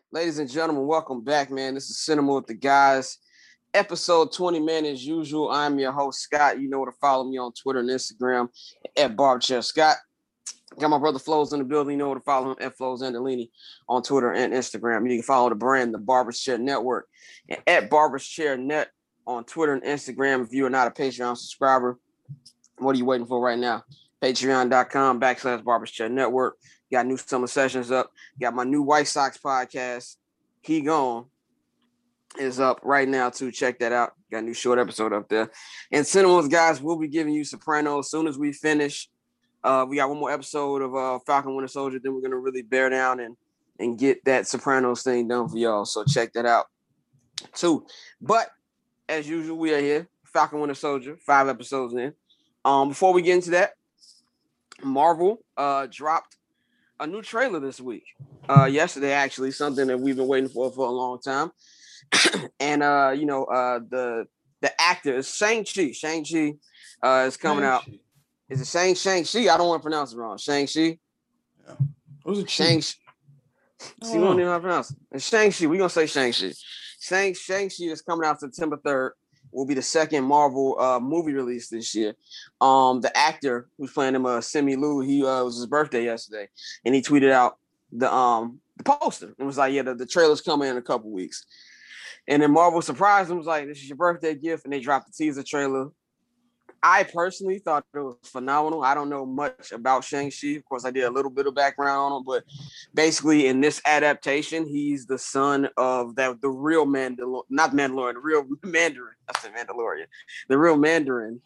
Ladies and gentlemen, welcome back, man. This is Cinema with the Guys, episode 20, man. As usual, I'm your host, Scott. You know where to follow me on Twitter and Instagram at Barberchair Scott. Got my brother Flows in the building. You know where to follow him at Flows Andolini on Twitter and Instagram. You can follow the brand, the Barberchair Network, and at Barberchair Net on Twitter and Instagram. If you are not a Patreon subscriber, what are you waiting for right now? Patreon.com/Barberchair Network. Got new summer sessions up. Got my new White Sox podcast, He Gone, is up right now too. Check that out. Got a new short episode up there. And Cinemas, guys, we'll be giving you Sopranos as soon as we finish. We got one more episode of Falcon Winter Soldier. Then we're gonna really bear down and get that Sopranos thing done for y'all. So check that out too. But as usual, we are here. Falcon Winter Soldier, 5 episodes in. Before we get into that, Marvel dropped a new trailer this week. Yesterday, actually, something that we've been waiting for a long time. And the actor is Shang-Chi. Shang-Chi is coming out. Is it Shang-Chi? I don't want to pronounce it wrong. Shang-Chi? Yeah. What was it? Shang-Chi. See, we don't even know how to pronounce it. It's Shang-Chi. We're going to say Shang-Chi. Shang-Chi is coming out September 3rd. Will be the second Marvel movie release this year. The actor who's playing him, Simu Liu, he was his birthday yesterday, and he tweeted out the poster. It was like, yeah, the trailer's coming in a couple weeks. And then Marvel surprised him, was like, this is your birthday gift, and they dropped the teaser trailer. I personally thought it was phenomenal. I don't know much about Shang-Chi. Of course, I did a little bit of background on him, but basically in this adaptation, he's the son of the real not Mandalorian, the real Mandarin. I said Mandalorian. The real Mandarin.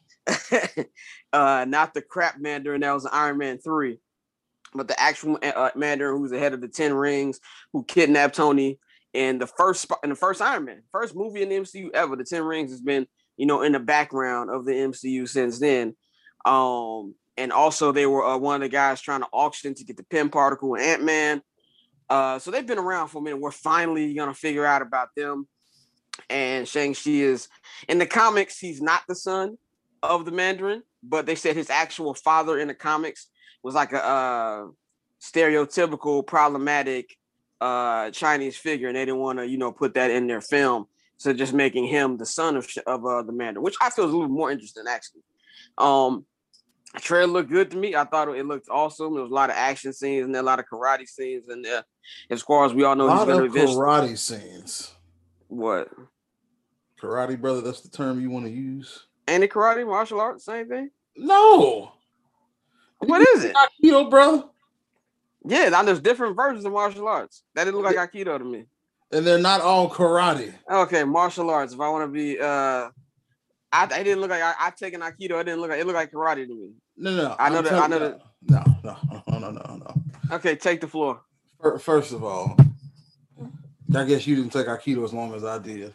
Not the crap Mandarin that was in Iron Man 3, but the actual Mandarin who's the head of the 10 Rings, who kidnapped Tony in the first Iron Man, first movie in the MCU ever. The 10 Rings has been, in the background of the MCU since then. And also they were one of the guys trying to auction to get the Pym particle and Ant-Man. So they've been around for a minute. We're finally going to figure out about them. And Shang-Chi is, in the comics, he's not the son of the Mandarin, but they said his actual father in the comics was like a stereotypical, problematic Chinese figure, and they didn't want to, put that in their film. So just making him the son of the Mandarin, which I feel is a little more interesting, actually. The trailer looked good to me. I thought it looked awesome. There was a lot of action scenes and a lot of karate scenes in there. As far as we all know, he's going to karate scenes. What? Karate, brother, that's the term you want to use. Ain't it karate, martial arts, same thing? No. What is it? Aikido, brother. Yeah, now there's different versions of martial arts. That didn't look like Aikido to me. And they're not all karate. Okay, martial arts. If I want to be, I didn't look like I've taken Aikido. It didn't look like, it looked like karate to me. No. I know that. No. Okay, take the floor. First of all, I guess you didn't take Aikido as long as I did.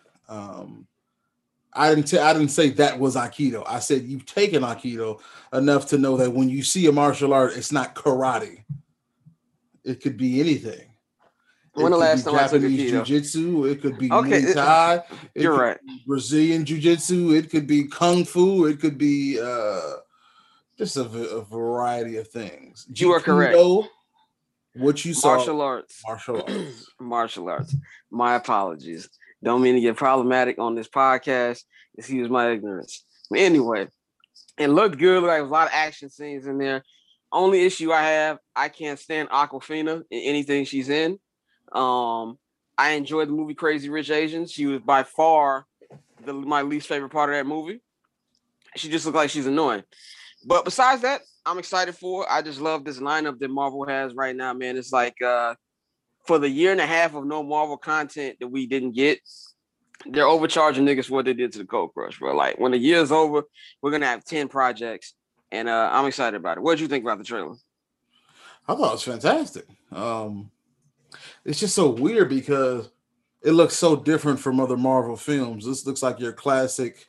I didn't say that was Aikido. I said you've taken Aikido enough to know that when you see a martial art, it's not karate. It could be anything. When the last time Japanese jiu-jitsu, it could be Muay Thai, you're right. Brazilian jiu-jitsu, it could be kung fu, it could be just a variety of things. You are correct. What you saw? Martial arts. My apologies. Don't mean to get problematic on this podcast. Excuse my ignorance. But anyway, it looked good. Like, there was a lot of action scenes in there. Only issue I have, I can't stand Awkwafina in anything she's in. I enjoyed the movie Crazy Rich Asians. She was by far my least favorite part of that movie. She just looked like she's annoying. But besides that, I'm excited for it. I just love this lineup that Marvel has right now, man. It's like for the year and a half of no Marvel content that we didn't get, they're overcharging niggas for what they did to the Cold Crush, bro. Like, when the year's over, we're going to have 10 projects, and I'm excited about it. What did you think about the trailer? I thought it was fantastic. It's just so weird because it looks so different from other Marvel films. This looks like your classic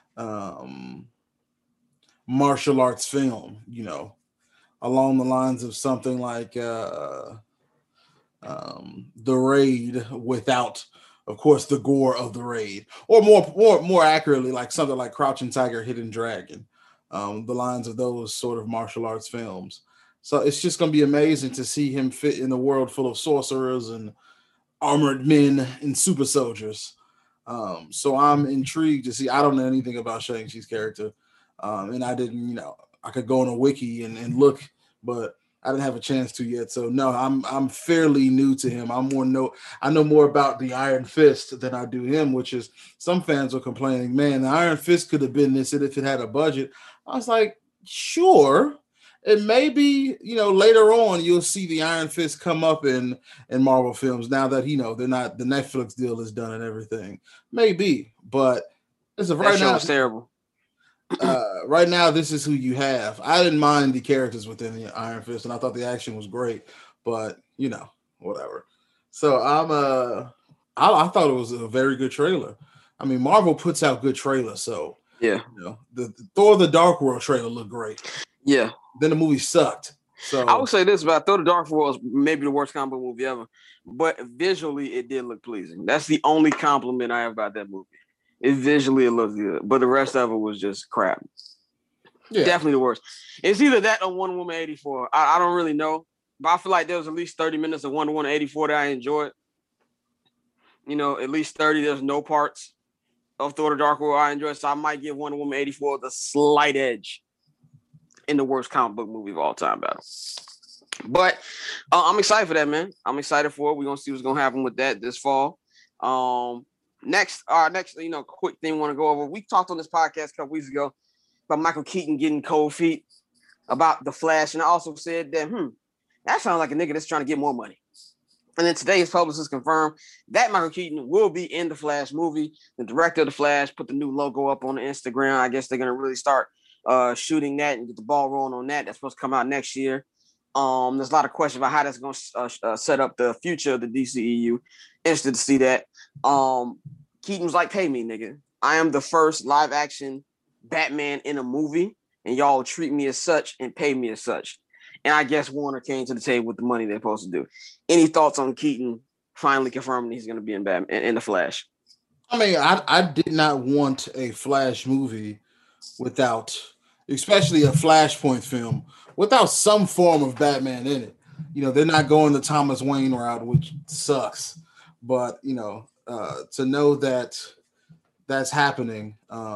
martial arts film, along the lines of something like The Raid without, of course, the gore of The Raid, or more accurately, like something like Crouching Tiger, Hidden Dragon, the lines of those sort of martial arts films. So it's just going to be amazing to see him fit in a world full of sorcerers and armored men and super soldiers. So I'm intrigued to see. I don't know anything about Shang-Chi's character, and I didn't. I could go on a wiki and look, but I didn't have a chance to yet. So no, I'm fairly new to him. I know more about the Iron Fist than I do him, which is some fans are complaining, man, the Iron Fist could have been this if it had a budget. I was like, sure. And maybe, later on you'll see the Iron Fist come up in Marvel films now that, they're not, the Netflix deal is done and everything. Maybe, but as of right now, it's terrible. Right now, this is who you have. I didn't mind the characters within the Iron Fist, and I thought the action was great, but whatever. So I thought it was a very good trailer. I mean, Marvel puts out good trailers, so yeah. The Thor: The Dark World trailer looked great. Yeah. Then the movie sucked. So I would say this about Thor: The Dark World is maybe the worst comic book movie ever, but visually it did look pleasing. That's the only compliment I have about that movie. It looked good, but the rest of it was just crap. Yeah. Definitely the worst. It's either that or Wonder Woman 84. I don't really know, but I feel like there was at least 30 minutes of Wonder Woman 84 that I enjoyed. At least 30. There's no parts of Thor: The Dark World I enjoyed, so I might give Wonder Woman 84 the slight edge in the worst comic book movie of all time battle. But I'm excited for that, man. I'm excited for it. We're gonna see what's gonna happen with that this fall. Next, quick thing we want to go over. We talked on this podcast a couple weeks ago about Michael Keaton getting cold feet about The Flash, and I also said that that sounds like a nigga that's trying to get more money. And then today his publicist confirmed that Michael Keaton will be in the Flash movie. The director of The Flash put the new logo up on the Instagram. I guess they're gonna really start shooting that and get the ball rolling on that. That's supposed to come out next year. There's a lot of questions about how that's going to set up the future of the DCEU. Interested to see that. Keaton was like, "Pay me, nigga. I am the first live action Batman in a movie, and y'all treat me as such and pay me as such." And I guess Warner came to the table with the money they're supposed to do. Any thoughts on Keaton finally confirming he's going to be in Batman in the Flash? I mean, I did not want a Flash movie without, especially a Flashpoint film, without some form of Batman in it. They're not going the Thomas Wayne route, which sucks. But to know that that's happening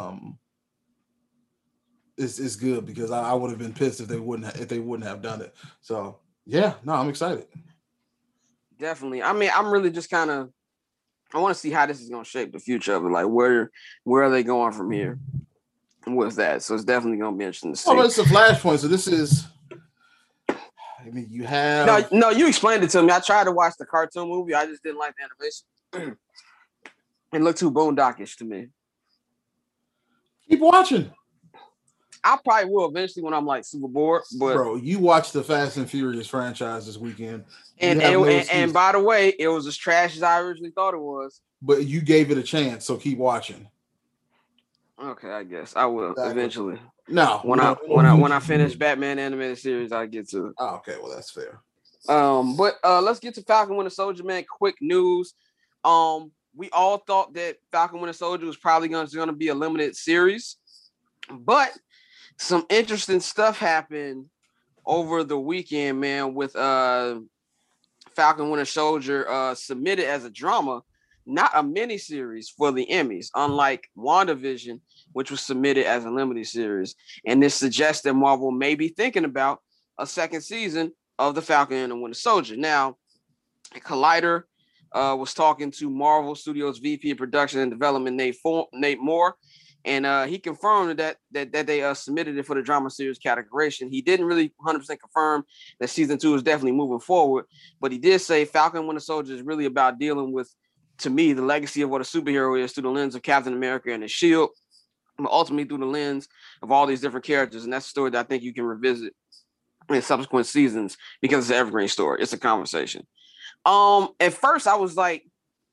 is good, because I would have been pissed if they wouldn't have done it. So yeah, no, I'm excited. Definitely. I mean, I'm really just kind of, I want to see how this is going to shape the future of it. Like where are they going from here with that? So it's definitely going to be interesting to see. Oh, but it's a Flashpoint. So this is, I mean, you have no. You explained it to me. I tried to watch the cartoon movie. I just didn't like the animation. It looked too boondockish to me. Keep watching. I probably will eventually when I'm like super bored. But bro, you watched the Fast and Furious franchise this weekend, and by the way, it was as trash as I originally thought it was. But you gave it a chance, so keep watching. Okay, I guess I will eventually. No, when I finish Batman animated series, I get to it. Oh, okay, well that's fair. But let's get to Falcon Winter Soldier, man. Quick news. We all thought that Falcon Winter Soldier was probably going to be a limited series, but some interesting stuff happened over the weekend, man, with Falcon Winter Soldier submitted as a drama, not a miniseries for the Emmys, unlike WandaVision, which was submitted as a limited series. And this suggests that Marvel may be thinking about a second season of the Falcon and the Winter Soldier. Now, Collider was talking to Marvel Studios VP of Production and Development, Nate Moore, and he confirmed that they submitted it for the drama series categorization. He didn't really 100% confirm that season 2 is definitely moving forward, but he did say Falcon and Winter Soldier is really about dealing with, to me, the legacy of what a superhero is through the lens of Captain America and his shield, but ultimately through the lens of all these different characters. And that's a story that I think you can revisit in subsequent seasons because it's an evergreen story. It's a conversation. At first I was like,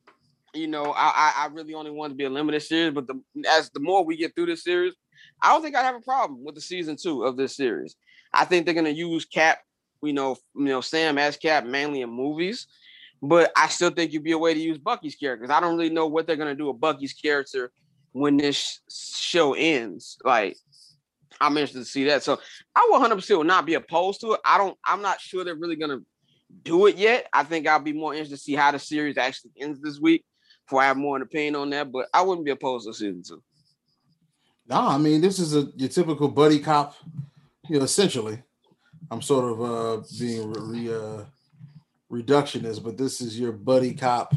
I really only wanted to be a limited series, but the more we get through this series, I don't think I have a problem with the season 2 of this series. I think they're gonna use Cap, Sam as Cap mainly in movies, but I still think it'd be a way to use Bucky's characters. I don't really know what they're gonna do with Bucky's character when this show ends. Like, I'm interested to see that. So I 100% will not be opposed to it. I'm not sure they're really gonna do it yet. I think I'll be more interested to see how the series actually ends this week before I have more of an opinion on that. But I wouldn't be opposed to season 2. No, I mean this is your typical buddy cop. Essentially, I'm sort of being reductionist, but this is your buddy cop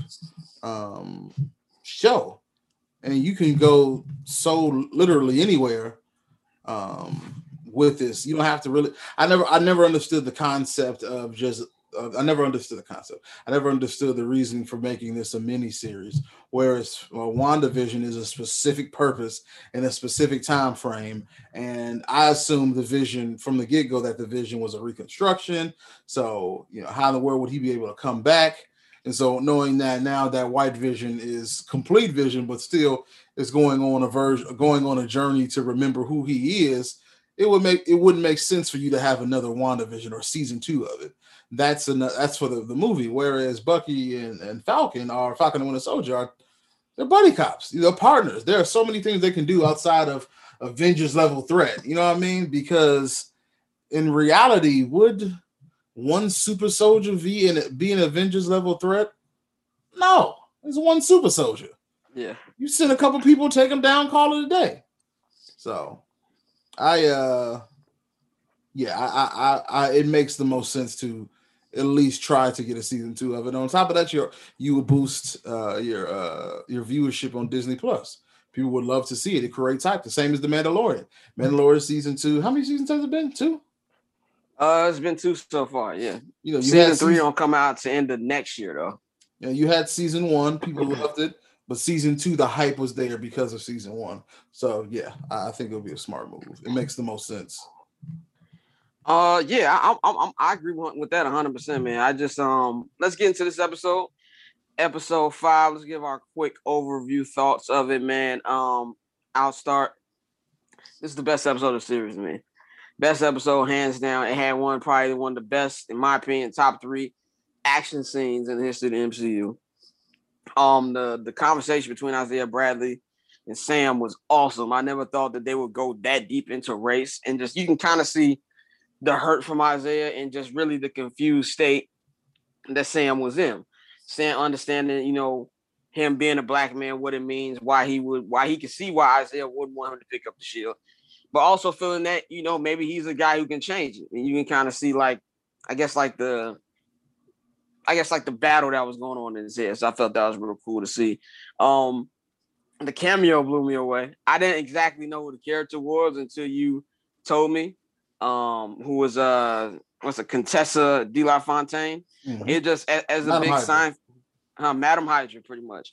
show, and you can go so literally anywhere with this. You don't have to really. I never understood the concept of just. I never understood the concept. I never understood the reasoning for making this a mini series. Whereas WandaVision is a specific purpose in a specific time frame, and I assumed the vision from the get go that the vision was a reconstruction. So how in the world would he be able to come back? And so knowing that now that White Vision is complete vision, but still is going on a journey to remember who he is, it wouldn't make sense for you to have another WandaVision or season 2 of it. That's for the movie. Whereas Bucky and Falcon and Winter Soldier they're buddy cops, partners. There are so many things they can do outside of Avengers level threat. You know what I mean? Because in reality, would one super soldier be an Avengers level threat? No, it's one super soldier. Yeah, you send a couple people, take them down, call it a day. So, it makes the most sense to at least try to get a season 2 of it. On top of that, you will boost your viewership on Disney Plus. People would love to see it. It creates hype. The same as the Mandalorian. Mandalorian season 2. How many seasons has it been? 2? It's been 2 so far. Yeah. You season 3 don't come out to end of next year though. Yeah, you had season 1. People loved it, but season 2, the hype was there because of season 1. So yeah, I think it'll be a smart move. It makes the most sense. I agree with that 100%, man. I just let's get into this episode 5. Let's give our quick overview thoughts of it, man. I'll start. This is the best episode of the series, man. Best episode, hands down. It had probably one of the best, in my opinion, top 3 action scenes in the history of the MCU. The conversation between Isaiah Bradley and Sam was awesome. I never thought that they would go that deep into race, and just you can kind of see the hurt from Isaiah and just really the confused state that Sam was in. Sam understanding, him being a black man, what it means, why he could see why Isaiah wouldn't want him to pick up the shield, but also feeling that, maybe he's a guy who can change it. And you can kind of see the battle that was going on in his head. So I felt that was real cool to see. The cameo blew me away. I didn't exactly know who the character was until you told me. Who was Contessa de la Fontaine. Mm-hmm. It just as a Madam big Hydra. Sign, Madam Hydra, pretty much.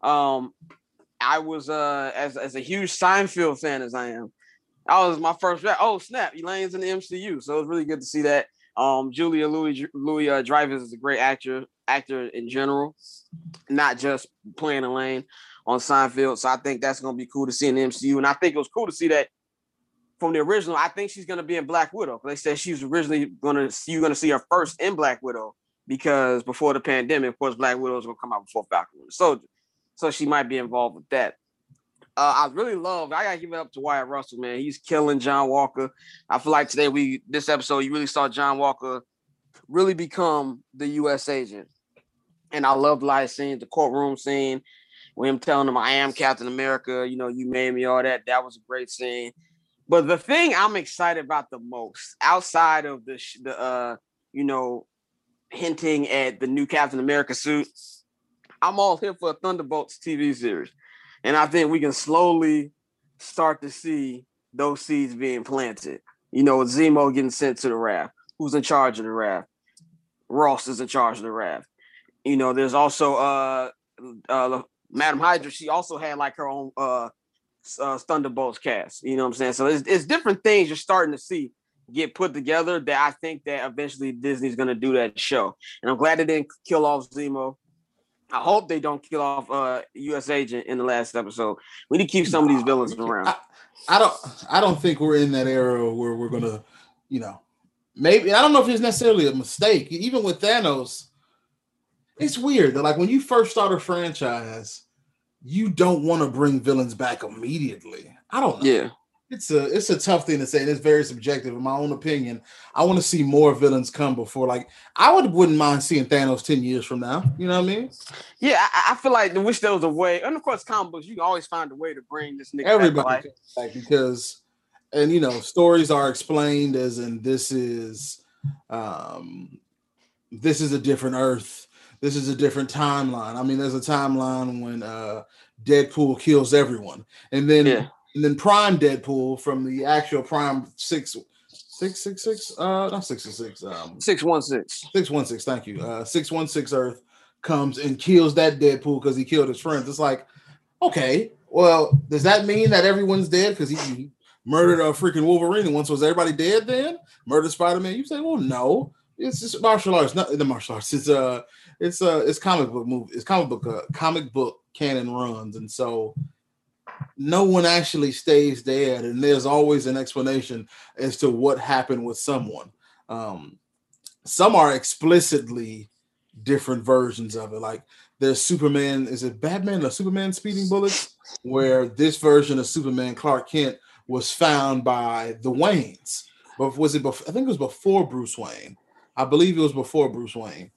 I was as a huge Seinfeld fan as I am. That was my first reaction. Oh snap, Elaine's in the MCU, so it was really good to see that. Julia Louis-Dreyfus is a great actor in general, not just playing Elaine on Seinfeld. So I think that's gonna be cool to see in the MCU, and I think it was cool to see that. From the original, I think she's gonna be in Black Widow. They said she was originally gonna see her first in Black Widow because before the pandemic, of course, Black Widow was gonna come out before Falcon Winter Soldier, so she might be involved with that. I really love. I gotta give it up to Wyatt Russell, man. He's killing John Walker. I feel like this episode, you really saw John Walker really become the U.S. agent, and I loved a lot of scenes, the courtroom scene, with him telling him, "I am Captain America." You made me all that. That was a great scene. But the thing I'm excited about the most, outside of the hinting at the new Captain America suit, I'm all here for a Thunderbolts TV series. And I think we can slowly start to see those seeds being planted. Zemo getting sent to the Raft. Who's in charge of the Raft? Ross is in charge of the Raft. There's also Madam Hydra. She also had like her own Thunderbolts cast, you know what I'm saying? So it's different things you're starting to see get put together that I think that eventually Disney's going to do that show. And I'm glad they didn't kill off Zemo. I hope they don't kill off U.S. Agent in the last episode. We need to keep some of these villains around. I don't think we're in that era where we're going to, maybe, I don't know if it's necessarily a mistake. Even with Thanos, it's weird that like when you first start a franchise, you don't want to bring villains back immediately. I don't know. Yeah. It's a tough thing to say, and it's very subjective. In my own opinion, I want to see more villains come before. Like wouldn't mind seeing Thanos 10 years from now. You know what I mean? Yeah, I feel like I wish there was a way, and of course, comic books, you can always find a way to bring this nigga back to life. Back because, and stories are explained as in this is a different Earth. This is a different timeline. I mean, there's a timeline when Deadpool kills everyone, and then Prime Deadpool from the actual Prime 666, not 666, 616. Thank you. 616 Earth comes and kills that Deadpool because he killed his friends. It's like, okay, well, does that mean that everyone's dead because he murdered a freaking Wolverine? And once was everybody dead? Then murdered Spider-Man? You say, well, no, it's just martial arts, not the martial arts. It's comic book movie. It's comic book canon runs, and so no one actually stays dead, and there's always an explanation as to what happened with someone. Some are explicitly different versions of it. Like there's Superman. Is it Batman or Superman speeding bullets? Where this version of Superman, Clark Kent, was found by the Waynes. But was it before? I think it was before Bruce Wayne. I believe it was before Bruce Wayne.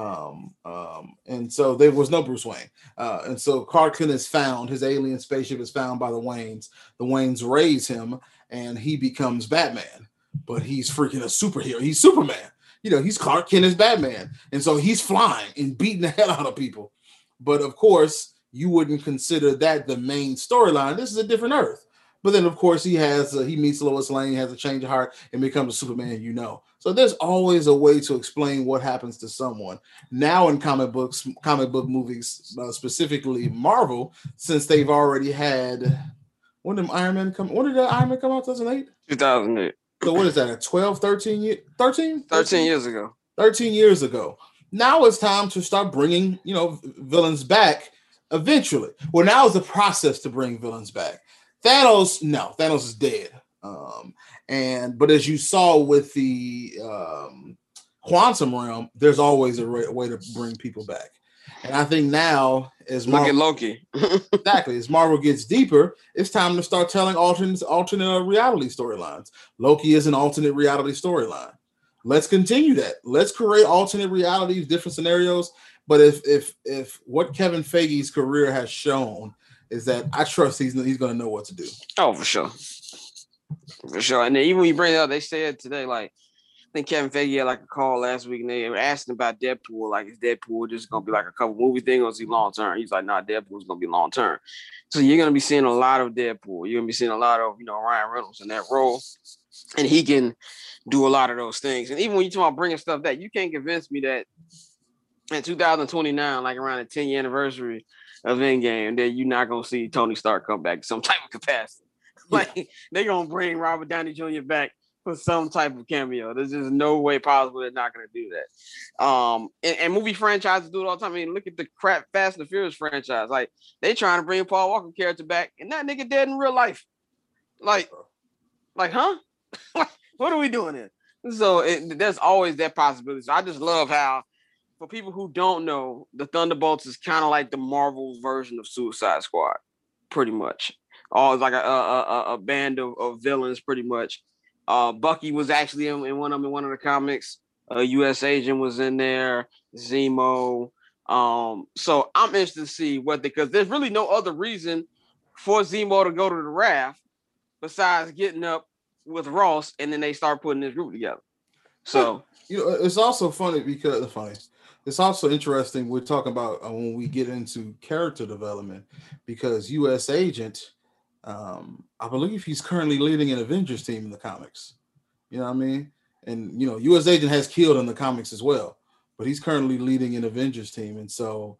And so there was no Bruce Wayne. And so Clark Kent is found. His alien spaceship is found by the Waynes. The Waynes raise him, and he becomes Batman. But he's freaking a superhero. He's Superman. He's Clark Kent as Batman. And so he's flying and beating the hell out of people. But of course, you wouldn't consider that the main storyline. This is a different Earth. But then, of course, he meets Lois Lane, has a change of heart, and becomes a Superman, So there's always a way to explain what happens to someone. Now in comic book movies, specifically Marvel, since they've already had, when did Iron Man come out? 2008? 2008. So what is that, 13 years ago. 13 years ago. Now it's time to start bringing, villains back eventually. Well, now is the process to bring villains back. Thanos is dead. But as you saw with the quantum realm, there's always a way to bring people back. And I think now, as Marvel, Loki, exactly, as Marvel gets deeper, it's time to start telling alternate reality storylines. Loki is an alternate reality storyline. Let's continue that. Let's create alternate realities, different scenarios. But if what Kevin Feige's career has shown is that I trust he's going to know what to do. Oh, for sure. For sure. And then even when you bring it up, they said today, like, I think Kevin Feige had like a call last week, and they were asking about Deadpool. Like, is Deadpool just going to be like a couple movie thing, or is he long term? He's like, nah, Deadpool's going to be long term. So you're going to be seeing a lot of Deadpool. You're going to be seeing a lot of, Ryan Reynolds in that role. And he can do a lot of those things. And even when you talk about bringing stuff back, you can't convince me that in 2029, like around the 10-year anniversary of Endgame, that you're not going to see Tony Stark come back in some type of capacity. Like, they're going to bring Robert Downey Jr. back for some type of cameo. There's just no way possible they're not going to do that. And movie franchises do it all the time. I mean, look at the crap Fast and the Furious franchise. Like, they trying to bring Paul Walker character back, and that nigga dead in real life. Like, huh? What are we doing here? So there's always that possibility. So I just love how, for people who don't know, the Thunderbolts is kind of like the Marvel version of Suicide Squad, pretty much. It's like a band of villains, pretty much. Bucky was actually in one of the comics. U.S. Agent was in there. Zemo. So I'm interested to see because there's really no other reason for Zemo to go to the raft besides getting up with Ross, and then they start putting this group together. So it's also funny because it's also interesting. We're talking about when we get into character development, because U.S. Agent, I believe he's currently leading an Avengers team in the comics. You know what I mean? And U.S. Agent has killed in the comics as well, but he's currently leading an Avengers team, and so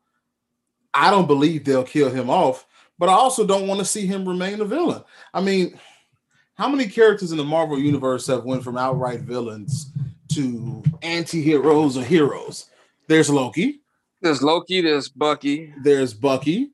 I don't believe they'll kill him off. But I also don't want to see him remain a villain. I mean, how many characters in the Marvel universe have went from outright villains to anti-heroes or heroes? There's Loki. There's Bucky. There's Bucky.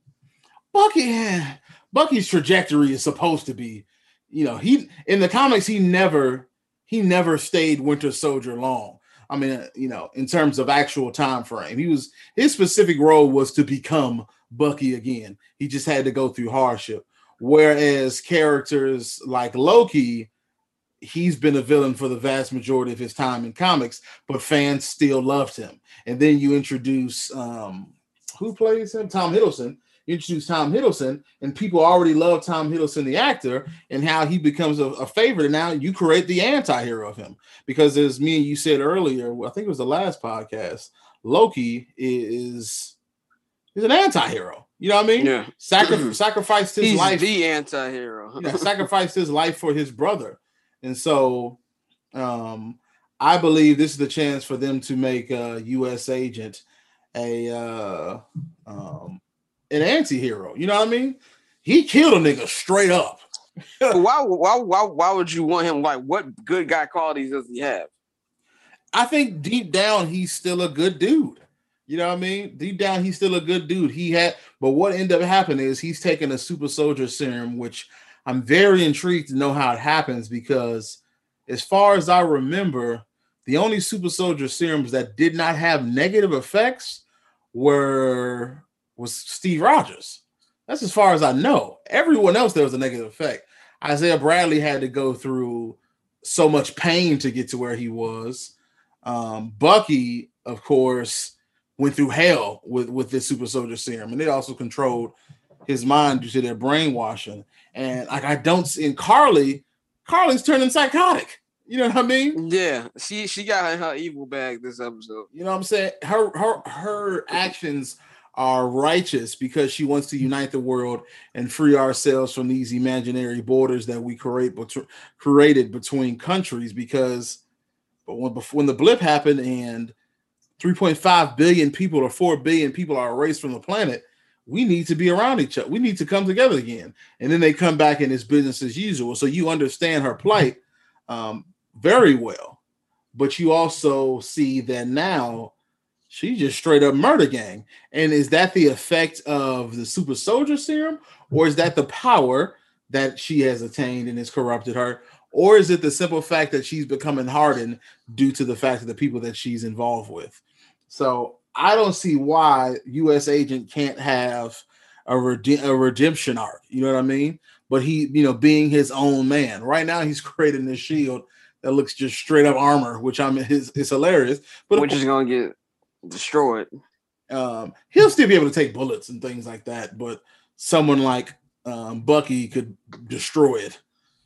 Bucky's trajectory is supposed to be, he in the comics he never stayed Winter Soldier long. I mean, in terms of actual time frame, his specific role was to become Bucky again. He just had to go through hardship. Whereas characters like Loki, he's been a villain for the vast majority of his time in comics, but fans still loved him. And then you introduce who plays him? Tom Hiddleston. You introduce Tom Hiddleston, and people already love Tom Hiddleston, the actor, and how he becomes a favorite. And now you create the anti-hero of him. Because as me and you said earlier, I think it was the last podcast, Loki is an anti-hero. You know what I mean? Yeah. Sacrificed his life. He's the anti-hero. Sacrificed his life for his brother. And so I believe this is the chance for them to make a U.S. agent an anti-hero. You know what I mean? He killed a nigga straight up. Why would you want him? Like, what good guy qualities does he have? I think deep down he's still a good dude. You know what I mean? Deep down he's still a good dude. But what ended up happening is he's taking a super soldier serum, which I'm very intrigued to know how it happens, because as far as I remember, the only super soldier serums that did not have negative effects was Steve Rogers. That's as far as I know. Everyone else, there was a negative effect. Isaiah Bradley had to go through so much pain to get to where he was. Bucky, of course, went through hell with this super soldier serum, and it also controlled his mind due to their brainwashing. And like, I don't see, and Carly's turning psychotic. You know what I mean? Yeah, she got in her evil bag this episode. You know what I'm saying? Her actions are righteous because she wants to unite the world and free ourselves from these imaginary borders that we created between countries. But when the blip happened and 3.5 billion people or 4 billion people are erased from the planet, we need to be around each other. We need to come together again. And then they come back and it's business as usual. So you understand her plight very well. But you also see that now she's just straight up murder gang. And is that the effect of the super soldier serum? Or is that the power that she has attained and has corrupted her? Or is it the simple fact that she's becoming hardened due to the fact of the people that she's involved with? So I don't see why U.S. agent can't have a redemption arc. You know what I mean? But he, being his own man. Right now, he's creating this shield that looks just straight up armor, which it's hilarious. But which is going to get destroyed. He'll still be able to take bullets and things like that. But someone like Bucky could destroy it.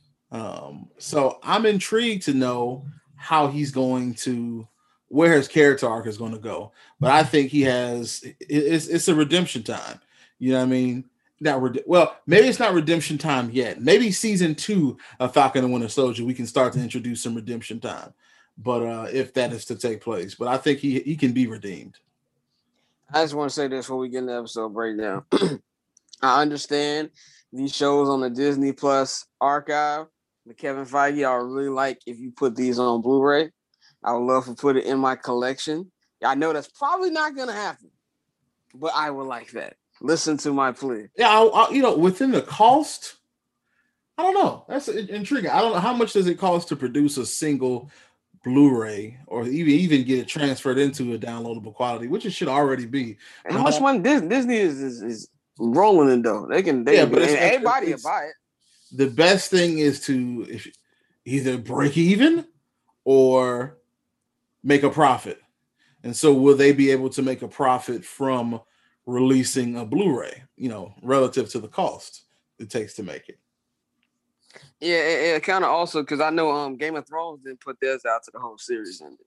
So I'm intrigued to know how he's going to, where his character arc is going to go. But I think it's a redemption time. You know what I mean? Maybe it's not redemption time yet. Maybe season 2 of Falcon and Winter Soldier, we can start to introduce some redemption time. But if that is to take place, but I think he can be redeemed. I just want to say this before we get in the episode breakdown. I understand these shows on the Disney Plus archive. The Kevin Feige, I would really like if you put these on Blu-ray. I would love to put it in my collection. I know that's probably not going to happen, but I would like that. Listen to my plea. Yeah, within the cost, I don't know. That's intriguing. I don't know how much does it cost to produce a single Blu-ray or even get it transferred into a downloadable quality, which it should already be. And how much money Disney is rolling in though? But everybody will buy it. The best thing is to either break even or make a profit. And so will they be able to make a profit from releasing a Blu-ray, relative to the cost it takes to make it? Yeah, it kind of also, because I know Game of Thrones didn't put theirs out to the whole series ended.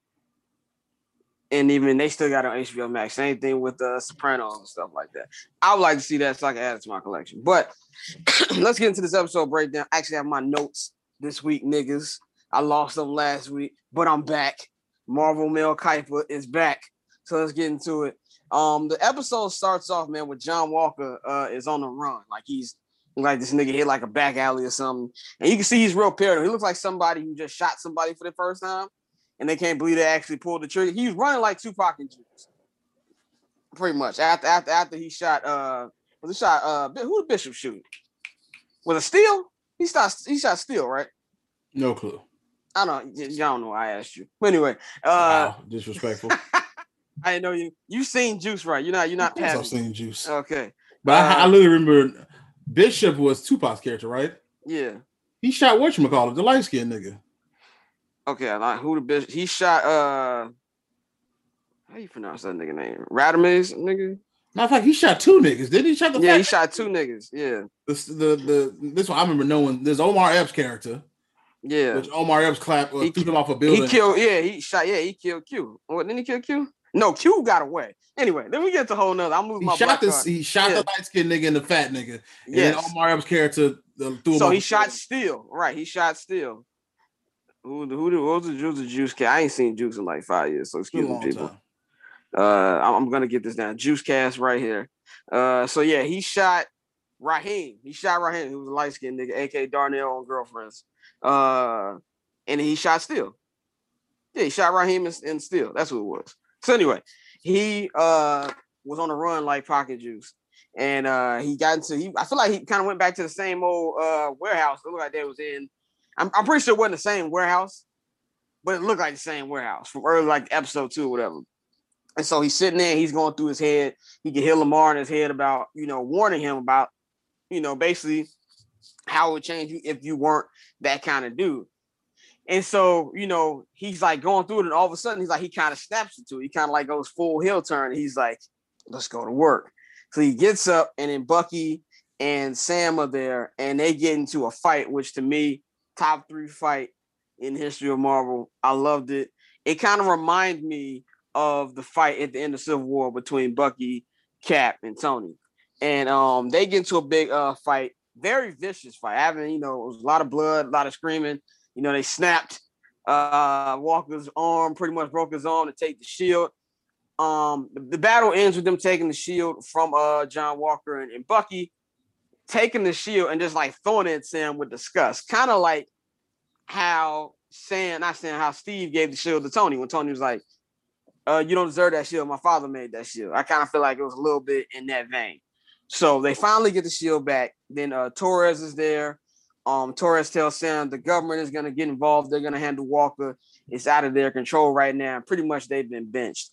And even they still got it on HBO Max. Same thing with Sopranos and stuff like that. I would like to see that so I can add it to my collection. But let's get into this episode breakdown. I actually have my notes this week, niggas. I lost them last week, but I'm back. Marvel Mel Kiper is back. So let's get into it. The episode starts off, man, with John Walker is on the run. Like he's like this nigga hit like a back alley or something. And you can see he's real paranoid. He looks like somebody who just shot somebody for the first time. And they can't believe they actually pulled the trigger. He was running like Tupac and Juice, pretty much. After he shot, who did Bishop shoot? With a steel? He shot steel, right? No clue. I don't know. I asked you, but anyway. Wow, disrespectful. I didn't know you seen Juice, right? You're not. I've seen Juice. Okay, but I literally remember Bishop was Tupac's character, right? Yeah. He shot whatchamacallit, the light skinned nigga. Okay, like who the Bishop? He shot how you pronounce that nigga name? Radames, nigga. Matter of fact, he shot two niggas. Didn't he shot the? Yeah, he shot two niggas. Yeah. This one I remember knowing. There's Omar Epps' character. Yeah. Which Omar Epps threw him off a building. He killed. Yeah, he shot. Yeah, he killed Q. What? Didn't he kill Q? No, Q got away. Anyway, then we get to whole nother. I'm moving my black card. He shot the light skinned nigga and the fat nigga. And then Omar Epps' character threw him. So he shot Steel. Right, he shot Steel. Who was the Juice Cast? I ain't seen Juice in like 5 years, so excuse me, people. I'm gonna get this down. Juice Cast right here. So yeah, he shot Raheem. He shot Raheem, who was a light skinned nigga, aka Darnell on Girlfriends. And he shot Steel. Yeah, he shot Raheem and Steel. That's who it was. So anyway, he was on the run like Pocket Juice. And he got into I feel like he kind of went back to the same old warehouse. It looked like they was in. I'm pretty sure it wasn't the same warehouse, but it looked like the same warehouse from early like episode 2 or whatever. And so he's sitting there, he's going through his head. He can hear Lamar in his head about, warning him about, basically how it would change you if you weren't that kind of dude. And so, he's like going through it, and all of a sudden he kind of snaps into it. He kind of like goes full heel turn. And he's like, let's go to work. So he gets up, and then Bucky and Sam are there, and they get into a fight, which to me, top 3 fight in history of Marvel. I loved it. It kind of reminded me of the fight at the end of Civil War between Bucky, Cap, and Tony. And they get into a big fight, very vicious fight. It was a lot of blood, a lot of screaming. They snapped Walker's arm, pretty much broke his arm to take the shield. The battle ends with them taking the shield from John Walker and Bucky taking the shield and just like throwing it at Sam with disgust. Kind of like how how Steve gave the shield to Tony when Tony was like, you don't deserve that shield. My father made that shield. I kind of feel like it was a little bit in that vein. So they finally get the shield back. Then Torres is there. Torres tells Sam the government is going to get involved. They're going to handle Walker. It's out of their control right now. Pretty much they've been benched.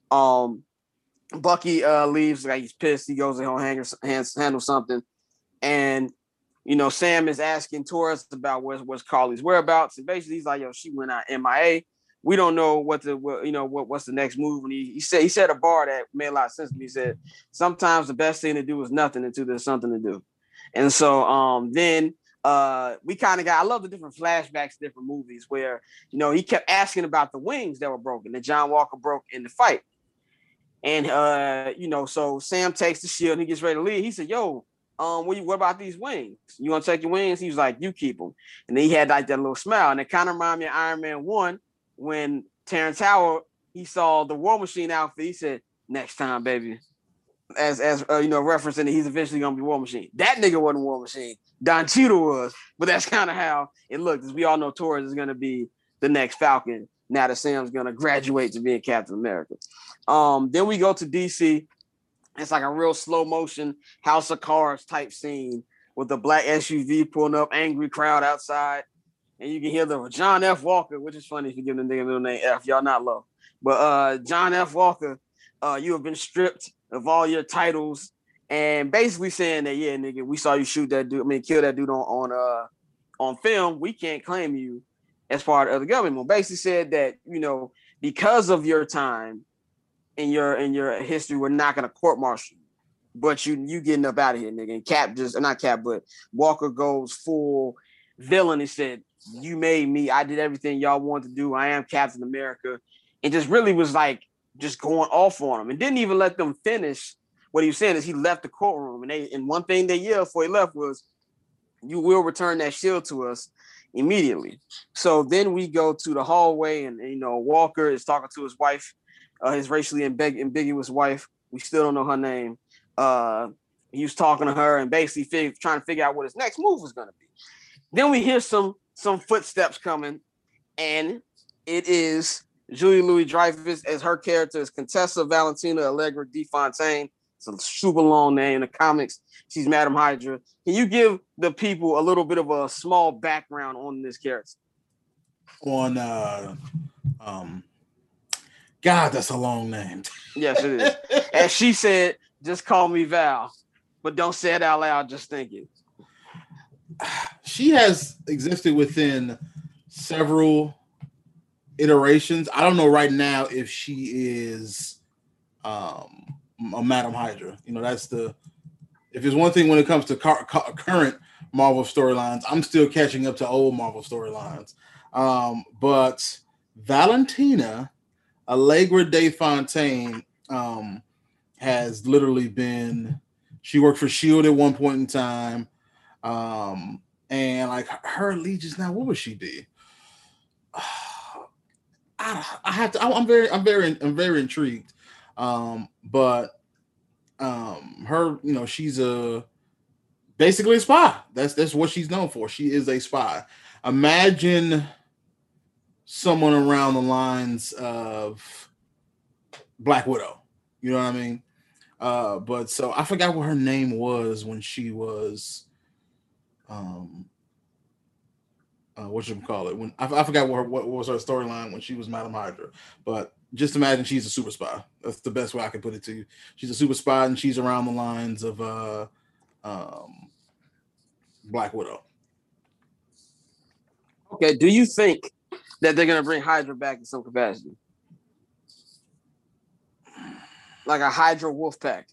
Bucky leaves like he's pissed. He goes to handle something. And, Sam is asking Torres about what's Carly's whereabouts. And basically he's like, yo, she went out MIA. We don't know what's the next move. And he said a bar that made a lot of sense to me. He said, sometimes the best thing to do is nothing until there's something to do. And so then we kind of I love the different flashbacks to different movies where, he kept asking about the wings that were broken, that John Walker broke in the fight. And, so Sam takes the shield and he gets ready to leave. He said, yo, what about these wings? You want to take your wings? He was like, you keep them. And then he had like that little smile. And it kind of reminded me of Iron Man 1 when Terrence Howard, he saw the War Machine outfit. He said, next time, baby. As referencing that he's eventually going to be War Machine. That nigga wasn't War Machine. Don Cheadle was. But that's kind of how it looked. As we all know, Torres is going to be the next Falcon. Now that Sam's going to graduate to being Captain America. Then we go to DC. It's like a real slow motion House of Cards type scene with the black SUV pulling up, angry crowd outside. And you can hear the John F. Walker, which is funny if you give the nigga middle name F. Y'all not low. But John F. Walker, you have been stripped of all your titles. And basically saying that, yeah, nigga, we saw you shoot that dude. Kill that dude on film. We can't claim you as part of the government. Well, basically said that, because of your time in your history, we're not gonna court martial you. But you getting up out of here, nigga. And Cap not Cap, but Walker goes full villain and said, you made me. I did everything y'all wanted to do. I am Captain America. And just really was like just going off on him and didn't even let them finish what he was saying. Is he left the courtroom and one thing they yelled before he left was, you will return that shield to us immediately. So then we go to the hallway and Walker is talking to his wife, his racially ambiguous wife. We still don't know her name. He was talking to her and basically trying to figure out what his next move was going to be. Then we hear some footsteps coming, and it is Julia Louis-Dreyfus as her character is Contessa Valentina Allegra DeFontaine. It's a super long name in the comics. She's Madam Hydra. Can you give the people a little bit of a small background on this character? God, that's a long name. Yes, it is. As she said, just call me Val. but don't say it out loud. Just think it. She has existed within several iterations. I don't know right now if she is a Madam Hydra. You know, that's the if there's one thing when it comes to current Marvel storylines, I'm still catching up to old Marvel storylines. But Valentina Allegra De Fontaine has literally been. She worked for Shield at one point in time, and like her allegiance now. What would she be? I have to. I'm very intrigued. But her, you know, she's basically a spy. That's what she's known for. She is a spy. Imagine someone around the lines of Black Widow. You know what I mean? But so I forgot what her name was when she was what you call it? When I forgot what was her storyline when she was Madam Hydra. But just imagine she's a super spy. That's the best way I can put it to you. She's a super spy and she's around the lines of Black Widow. Okay, do you think that they're gonna bring Hydra back in some capacity? Like a Hydra wolf pack.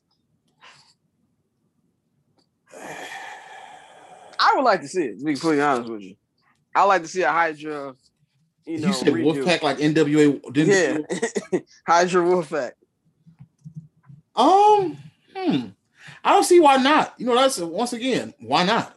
I would like to see it, to be completely honest with you. I like to see a Hydra, you said Wolfpack like NWA. Yeah. Hydra Wolfpack. I don't see why not. You know, that's once again, why not?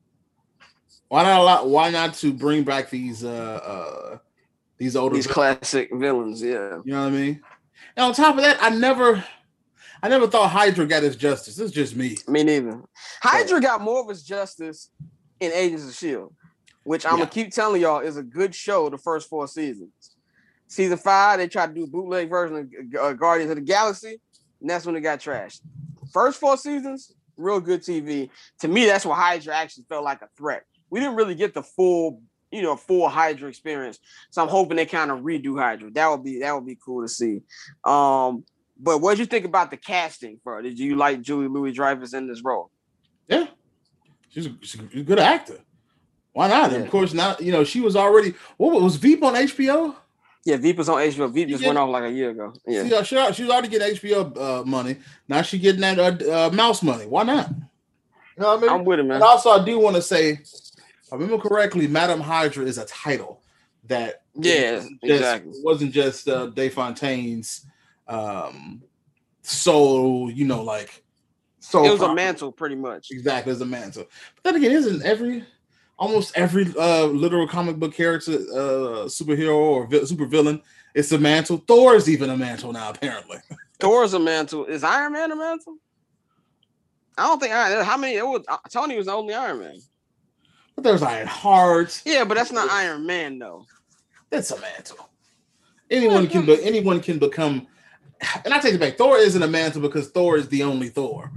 Why not to bring back these older classic villains, yeah. You know what I mean? And on top of that, I never thought Hydra got his justice. This is just me. Me neither. Hydra got more of his justice in Agents of S.H.I.E.L.D., which I'm going to keep telling y'all is a good show the first 4 seasons. Season 5, they tried to do a bootleg version of Guardians of the Galaxy, and that's when it got trashed. First 4 seasons, real good TV. To me, that's where Hydra actually felt like a threat. We didn't really get the full Hydra experience, so I'm hoping they kind of redo Hydra. That would be cool to see. But what did you think about the casting, bro? Did you like Julie Louis-Dreyfus in this role? Yeah, she's a good actor. Why not? Yeah. And of course, now you know she was already. What was Veep on HBO? Yeah, Veep was on HBO. Veep just went off like a year ago. Yeah, she was already getting HBO money. Now she getting that mouse money. Why not? You know what I mean? I'm with it, man. And also, I do want to say, if I remember correctly, Madam Hydra is a title that wasn't just De Fontaine's soul. You know, like soul. It was a mantle, pretty much. Exactly, it was a mantle. But then again, isn't almost every literal comic book character, superhero or super villain, it's a mantle. Thor is even a mantle now, apparently. Thor is a mantle. Is Iron Man a mantle? I don't think Tony was the only Iron Man. But there's Iron Heart. Yeah, but that's not Iron Man though. That's a mantle. Anyone can become, and I take it back. Thor isn't a mantle because Thor is the only Thor.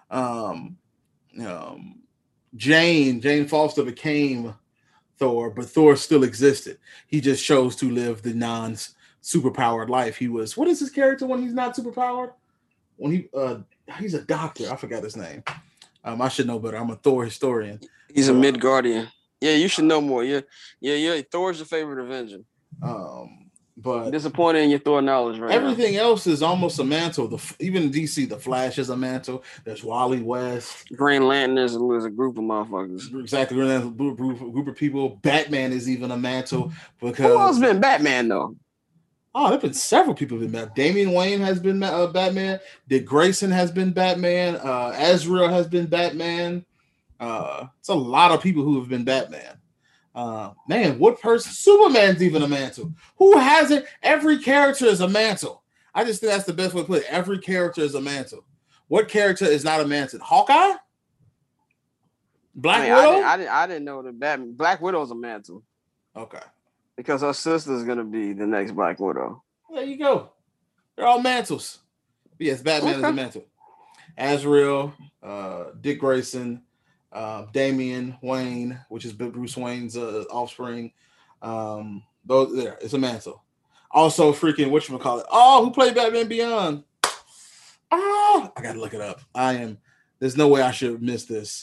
Jane Foster became Thor, but Thor still existed. He just chose to live the non-superpowered life. He was, what is his character when he's not superpowered? When he's a doctor. I forgot his name. I should know better. I'm a Thor historian. He's a Midgardian. Yeah, you should know more. Yeah. Thor's your favorite Avenger. But disappointed in your Thor knowledge, right? Everything else is almost a mantle. Even DC, the Flash is a mantle. There's Wally West. Green Lantern is a group of motherfuckers. Exactly, Green Lantern, group of people. Batman is even a mantle because who else been Batman though? Oh, there've been several people who've been Batman. Damian Wayne has been Batman. Dick Grayson has been Batman. Azrael has been Batman. It's a lot of people who have been Batman. Man, what person? Superman's even a mantle. Who has it? Every character is a mantle. I just think that's the best way to put it. Every character is a mantle. What character is not a mantle? Hawkeye? Black Widow? I didn't know that Black Widow's a mantle. Okay. Because her sister's gonna be the next Black Widow. There you go. They're all mantles. But yes, Batman is a mantle. Azrael, Dick Grayson, Damian Wayne, which is Bruce Wayne's offspring. Those there, it's a mantle. Also, freaking whatchamacallit. Oh, who played Batman Beyond? Oh, I gotta look it up. I am There's no way I should miss this.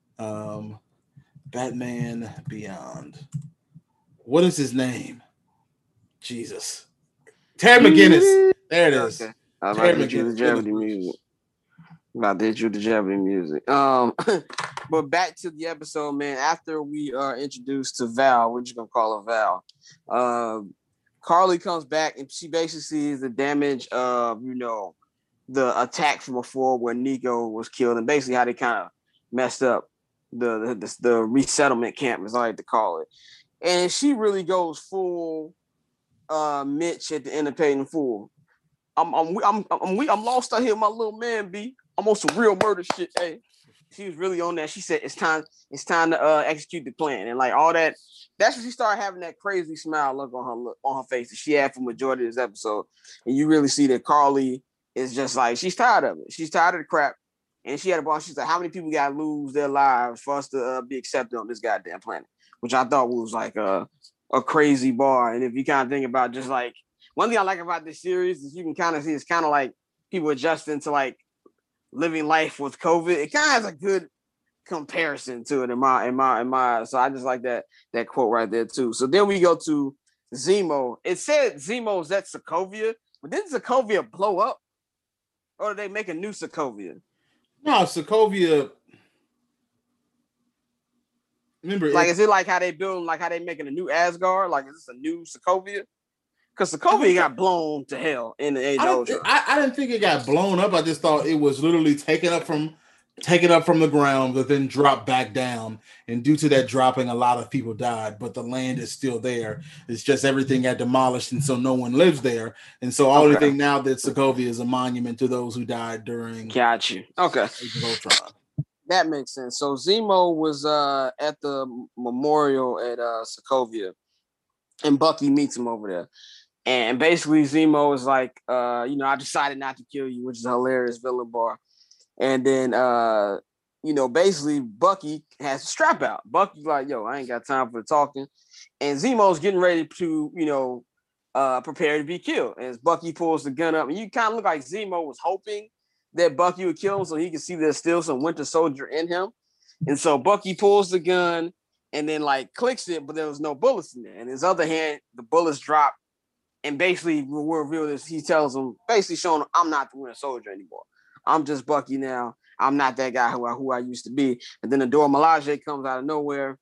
Batman Beyond. What is his name? Jesus. Terry McGinnis. There it is. Okay. I was Terry about to hit you with the McGinnis. Jeopardy music. About to hit you with the Jeopardy music. But back to the episode, man. After we are introduced to Val, we're just gonna call her Val. Carly comes back and she basically sees the damage of, the attack from before where Nico was killed, and basically how they kind of messed up the resettlement camp, as I like to call it. And she really goes full Mitch at the end of Paid in Full. I'm lost out here, my little man. B. I'm on some real murder shit. Hey, she was really on that. She said it's time to execute the plan, and like all that. That's when she started having that crazy smile look on her face that she had for majority of this episode, and you really see that Carly is just like she's tired of it. She's tired of the crap, and she had a bunch. She's like, how many people got to lose their lives for us to be accepted on this goddamn planet? Which I thought was like a crazy bar. And if you kind of think about just like one thing I like about this series is you can kind of see it's kind of like people adjusting to like living life with COVID. It kind of has a good comparison to it in my. So I just like that quote right there too. So then we go to Zemo. It said Zemo's at Sokovia, but didn't Sokovia blow up, or did they make a new Sokovia? No, Sokovia. Remember, like, is it like how they building, like how they making a new Asgard? Like, is this a new Sokovia? Because Sokovia got blown to hell in the Age of Ultron. I didn't think it got blown up. I just thought it was literally taken up from the ground, but then dropped back down. And due to that dropping, a lot of people died. But the land is still there. It's just everything got demolished, and so no one lives there. And so only thing now that Sokovia is a monument to those who died during. Got you. Okay. Age of Ultron. That makes sense. So Zemo was at the memorial at Sokovia, and Bucky meets him over there. And basically Zemo is like, I decided not to kill you, which is a hilarious villain bar. And then, basically Bucky has a strap out. Bucky's like, yo, I ain't got time for the talking. And Zemo's getting ready to, prepare to be killed. As Bucky pulls the gun up, and you kind of look like Zemo was hoping that Bucky would kill him so he could see there's still some Winter Soldier in him. And so Bucky pulls the gun and then like clicks it, but there was no bullets in there. And his other hand, the bullets drop. And basically we'll reveal this. He tells him, basically showing him, I'm not the Winter Soldier anymore. I'm just Bucky now. I'm not that guy who I used to be. And then the Dora Milaje comes out of nowhere.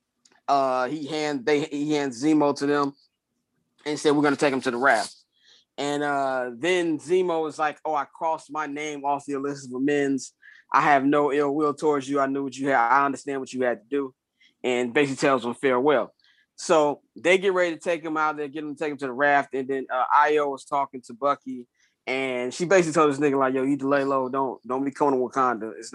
He hands Zemo to them and said, we're going to take him to the raft. And then Zemo is like, oh, I crossed my name off the list of amends. I have no ill will towards you. I knew what you had. I understand what you had to do. And basically tells him farewell. So they get ready to take him out there, take him to the raft. And then Io was talking to Bucky. And she basically told this nigga, like, yo, you need to lay low. Don't be coming to Wakanda. It's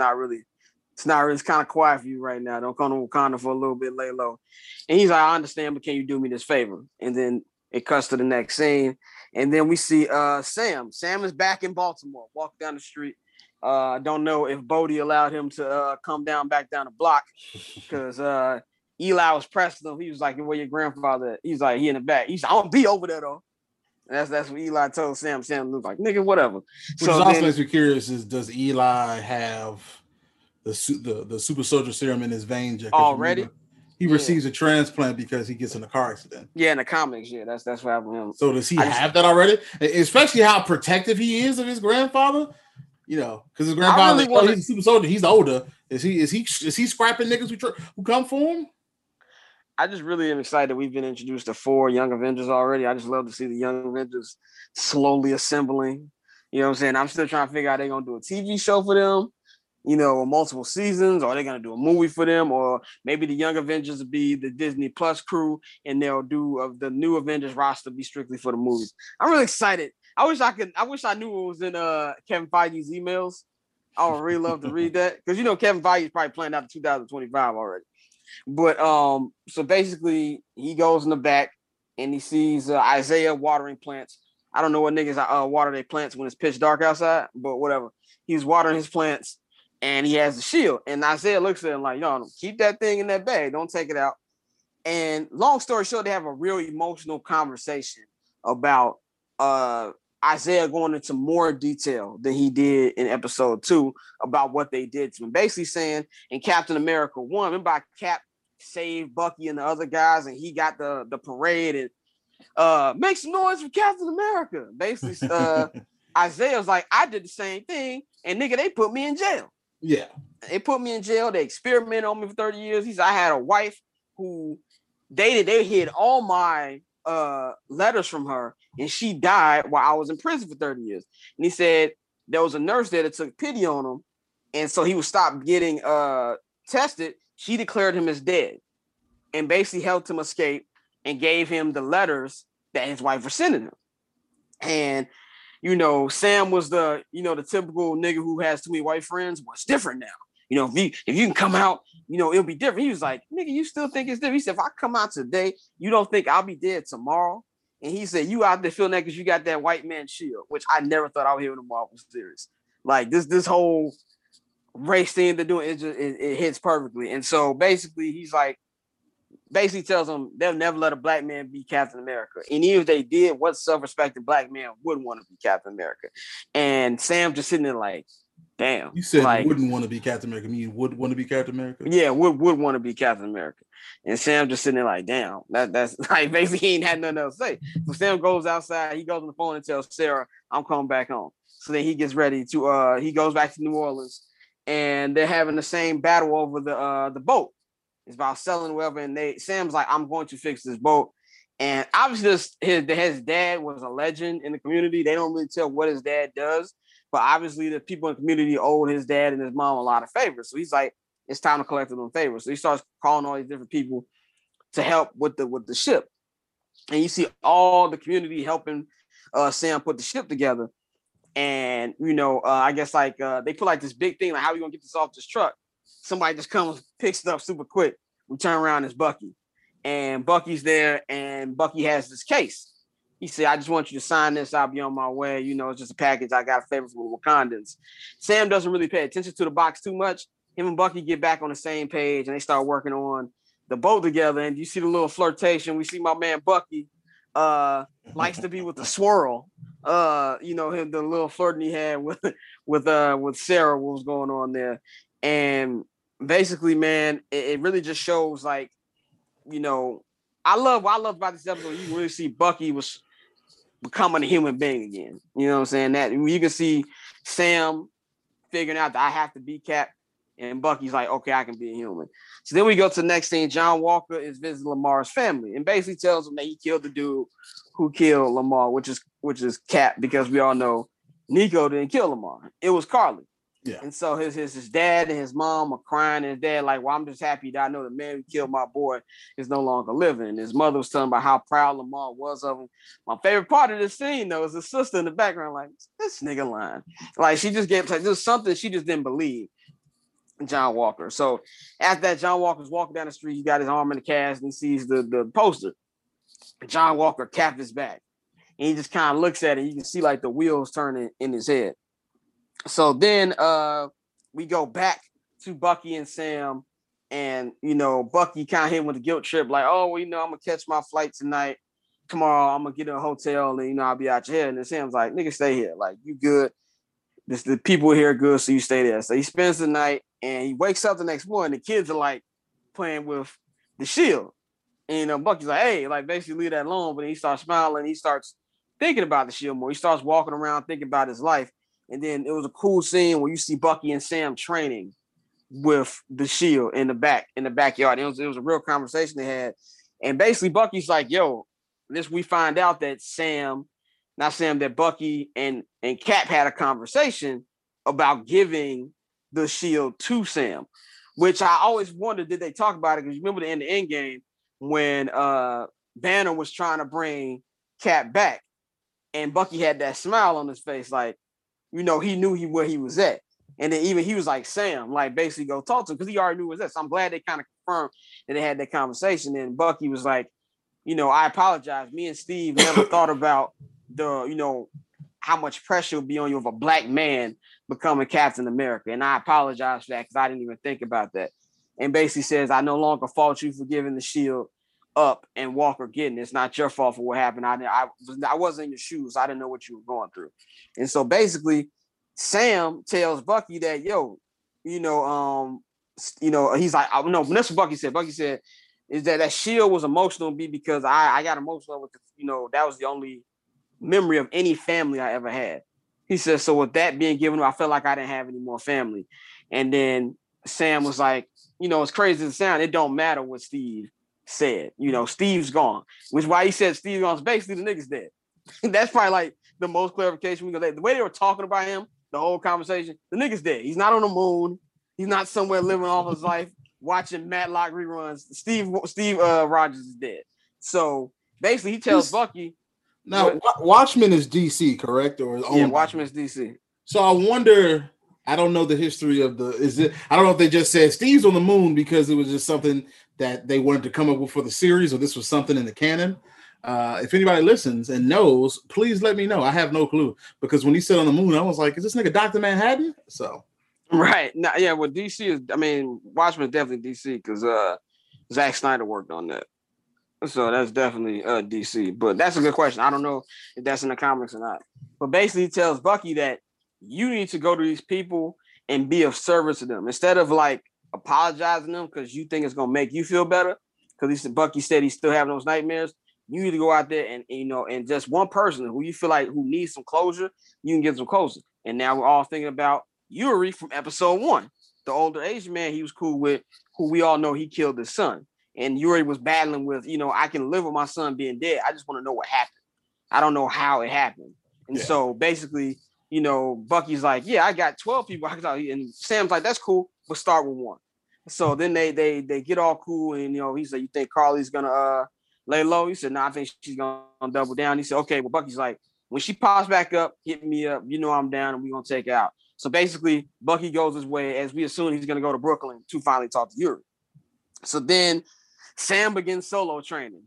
kind of quiet for you right now. Don't come to Wakanda for a little bit, lay low. And he's like, I understand, but can you do me this favor? And then it cuts to the next scene. And then we see Sam. Sam is back in Baltimore, walking down the street. Don't know if Bodhi allowed him to come back down the block because Eli was pressing him. He was like, where your grandfather at? He's like, he in the back. He's like, I'm gonna be over there though. And that's what Eli told Sam. Sam was like, nigga, whatever. Which also makes me curious is, does Eli have the super soldier serum in his veins already? Remember, he receives a transplant because he gets in a car accident. Yeah, in the comics, that's what happened to him. So does he have that already? Especially how protective he is of his grandfather. Because his grandfather, he's a super soldier. He's older. Is he scrapping niggas who come for him? I just really am excited that we've been introduced to 4 Young Avengers already. I just love to see the Young Avengers slowly assembling. You know what I'm saying? I'm still trying to figure out they're gonna do a TV show for them, or multiple seasons, or they're gonna do a movie for them, or maybe the Young Avengers will be the Disney Plus crew, and they'll do the new Avengers roster be strictly for the movies. I'm really excited. I wish I knew what was in Kevin Feige's emails. I would really love to read that because Kevin Feige's probably planned out to 2025 already. But so basically he goes in the back and he sees Isaiah watering plants. I don't know what niggas water their plants when it's pitch dark outside, but whatever. He's watering his plants and he has the shield. And Isaiah looks at him like, yo, keep that thing in that bag. Don't take it out. And long story short, they have a real emotional conversation about Isaiah going into more detail than he did in episode 2 about what they did to him. Basically saying in Captain America 1, remember Cap saved Bucky and the other guys, and he got the parade and make some noise for Captain America. Basically, Isaiah's like, I did the same thing, and nigga, they put me in jail. Yeah. They put me in jail. They experimented on me for 30 years. He said, I had a wife who they hid all my letters from her, and she died while I was in prison for 30 years. And he said there was a nurse there that took pity on him, and so he would stop getting tested. She declared him as dead and basically helped him escape and gave him the letters that his wife was sending him. And Sam was the typical nigga who has too many white friends. Well, it's different now. If you can come out, it'll be different. He was like, nigga, you still think it's different? He said, if I come out today, you don't think I'll be dead tomorrow? And he said, you out there feeling that because you got that white man shield, which I never thought I would hear in the Marvel series. Like this whole race thing they're doing, it hits perfectly. And so basically he's like, basically tells them they'll never let a black man be Captain America. And even if they did, what self-respecting black man wouldn't want to be Captain America? And Sam just sitting there like, damn. You said wouldn't want to be Captain America. You would want to be Captain America? Yeah, would want to be Captain America. And Sam just sitting there like, damn. That's like basically he ain't had nothing else to say. So Sam goes outside, he goes on the phone and tells Sarah, I'm coming back home. So then he gets ready to he goes back to New Orleans, and they're having the same battle over the boat. It's about selling whatever, and Sam's like, I'm going to fix this boat. And obviously his dad was a legend in the community. They don't really tell what his dad does, but obviously the people in the community owed his dad and his mom a lot of favors. So he's like, it's time to collect them favors. So he starts calling all these different people to help with the ship. And you see all the community helping Sam put the ship together. And, I guess like they put like this big thing, like, how are we going to get this off this truck? Somebody just comes, picks it up super quick. We turn around, it's Bucky. And Bucky's there, and Bucky has this case. He said, I just want you to sign this. I'll be on my way. It's just a package. I got a favor from the Wakandans. Sam doesn't really pay attention to the box too much. Him and Bucky get back on the same page, and they start working on the boat together. And you see the little flirtation. We see my man Bucky likes to be with the swirl. Him, the little flirting he had with Sarah, what was going on there. And basically, man, it really just shows like, I love about this episode. You really see Bucky was becoming a human being again. You know what I'm saying? That you can see Sam figuring out that I have to be Cap, and Bucky's like, okay, I can be a human. So then we go to the next scene. John Walker is visiting Lamar's family and basically tells him that he killed the dude who killed Lamar, which is Cap, because we all know Nico didn't kill Lamar. It was Carly. Yeah. And so his dad and his mom are crying, and his dad like, well, I'm just happy that I know the man who killed my boy is no longer living. And his mother was telling about how proud Lamar was of him. My favorite part of this scene, though, is his sister in the background like, this nigga lying. Like, she just gave, like, there's something she just didn't believe in John Walker. So after that, John Walker's walking down the street. He got his arm in the cast, and he sees the poster. John Walker capped his back. And he just kind of looks at it. You can see, like, the wheels turning in his head. So then we go back to Bucky and Sam, and Bucky kind of hit him with a guilt trip, like, oh, well, I'm gonna catch my flight tonight. Tomorrow I'm gonna get in a hotel, and I'll be out your head. And then Sam's like, nigga, stay here. Like, you good. The people here are good, so you stay there. So he spends the night, and he wakes up the next morning. The kids are like playing with the shield. And Bucky's like, hey, like, basically leave that alone. But he starts smiling. He starts thinking about the shield more. He starts walking around thinking about his life. And then it was a cool scene where you see Bucky and Sam training with the shield in the backyard. It was a real conversation they had. And basically Bucky's like, yo, we find out that that Bucky and Cap had a conversation about giving the shield to Sam, which I always wondered, did they talk about it? Because you remember in the end game when Banner was trying to bring Cap back, and Bucky had that smile on his face, like, he knew where he was at. And then even he was like, Sam, like, basically go talk to him, because he already knew where he was at. So I'm glad they kind of confirmed that they had that conversation. And Bucky was like, I apologize. Me and Steve never thought about how much pressure would be on you of a black man becoming Captain America. And I apologize for that, because I didn't even think about that. And basically says, I no longer fault you for giving the shield up and Walker getting it. It's not your fault for what happened. I wasn't in your shoes. So I didn't know what you were going through. And so basically, Sam tells Bucky that, yo, he's like, no, that's what Bucky said. Bucky said is that shield was emotional to me because I got emotional with, that was the only memory of any family I ever had. He said, so with that being given, I felt like I didn't have any more family. And then Sam was like, it's crazy to sound. It don't matter what Steve said. Steve's gone. Which is why he said Steve's gone. Basically, the nigga's dead. That's probably like the most clarification we can get. The way they were talking about him, the whole conversation, the nigga's dead. He's not on the moon. He's not somewhere living all his life watching Matlock reruns. Steve Rogers is dead. So basically, he tells Bucky. Now, Watchmen is DC, correct? Or Watchmen is DC. So I wonder. I don't know the history of I don't know if they just said Steve's on the moon because it was just something that they wanted to come up with for the series, or this was something in the canon. If anybody listens and knows, please let me know. I have no clue, because when he said on the moon, I was like, is this nigga Dr. Manhattan? So right. Now, well, DC is, Watchmen is definitely DC because Zack Snyder worked on that. So that's definitely DC. But that's a good question. I don't know if that's in the comics or not. But basically he tells Bucky that you need to go to these people and be of service to them instead of like apologizing to them because you think it's gonna make you feel better. Because Bucky said he's still having those nightmares. You need to go out there and just one person who you feel like who needs some closure, you can give some closure. And now we're all thinking about Yuri from episode 1, the older Asian man he was cool with, who we all know he killed his son. And Yuri was battling with, I can live with my son being dead. I just want to know what happened. I don't know how it happened. And so basically, Bucky's like, yeah, I got 12 people. And Sam's like, that's cool, but start with 1. So then they get all cool. And, he said, you think Carly's going to lay low? He said, no, I think she's going to double down. He said, okay, well, Bucky's like, when she pops back up, hit me up. I'm down and we're going to take her out. So basically, Bucky goes his way as we assume he's going to go to Brooklyn to finally talk to Yuri. So then Sam begins solo training.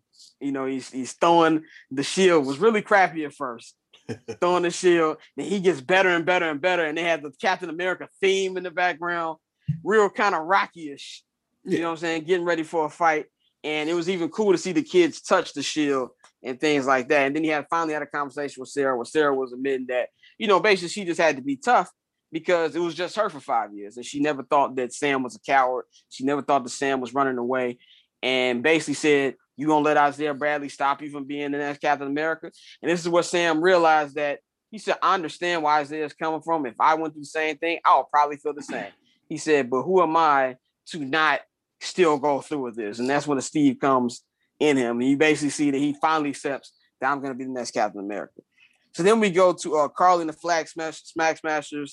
He's throwing the shield. Was really crappy at first. Throwing the shield. Then he gets better and better and better. And they had the Captain America theme in the background. Real kind of Rocky-ish. You know what I'm saying? Getting ready for a fight. And it was even cool to see the kids touch the shield and things like that. And then he finally had a conversation with Sarah where Sarah was admitting that, basically she just had to be tough because it was just her for 5 years. And she never thought that Sam was a coward. She never thought that Sam was running away. And basically said, you going to let Isaiah Bradley stop you from being the next Captain America? And this is where Sam realized that he said, I understand where Isaiah's coming from. If I went through the same thing, I would probably feel the same. He said, but who am I to not still go through with this? And that's when the Steve comes in him. And you basically see that he finally accepts that I'm going to be the next Captain America. So then we go to Carly and the Flag Smashers.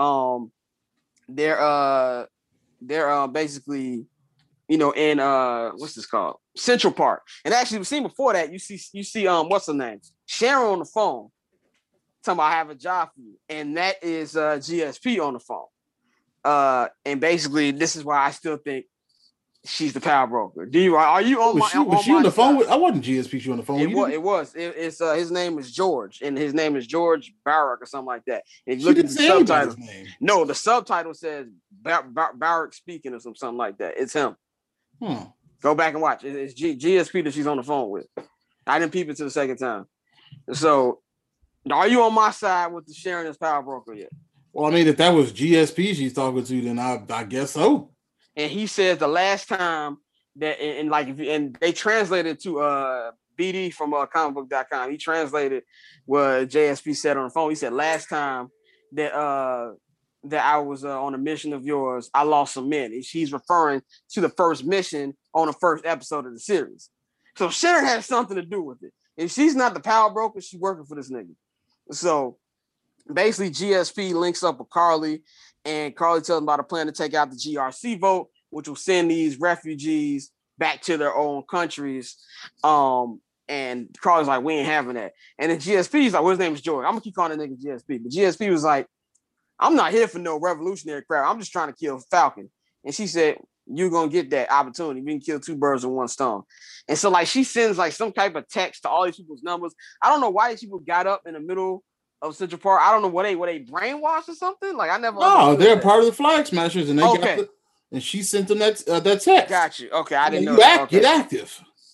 They're basically, in what's this called? Central Park. And actually, we've seen before that, you see what's her name? Sharon on the phone. Talking about I have a job for you. And that is GSP on the phone. And basically, this is why I still think she's the power broker. Are you on my? Was she on the phone with? I wasn't GSP. She on the phone. It was. It's his name is George, and his name is George Barrack or something like that. If you look at the subtitle, no, the subtitle says Barrack speaking or something like that. It's him. Go back and watch. It's GSP that she's on the phone with. I didn't peep it to the second time. So, are you on my side with the Sharon as power broker yet? Well, if that was GSP she's talking to, then I guess so. And he says the last time that, and they translated to BD from comicbook.com. He translated what JSP said on the phone. He said, last time that I was on a mission of yours, I lost some men. And she's referring to the first mission on the first episode of the series. So Sharon has something to do with it. If she's not the power broker, she's working for this nigga. So basically, GSP links up with Carly, and Carly tells him about a plan to take out the GRC vote, which will send these refugees back to their own countries. And Carly's like, we ain't having that. And then GSP's like, well, his name is George. I'm gonna keep calling that nigga GSP. But GSP was like, I'm not here for no revolutionary crap. I'm just trying to kill Falcon. And she said, you're gonna get that opportunity. We can kill 2 birds with 1 stone. And so she sends some type of text to all these people's numbers. I don't know why these people got up in the middle of Central Park. I don't know were they brainwashed or something? I never. No, they're part of the Flag Smashers, and they got and she sent them that text. Got you. Okay, I didn't know. Get active.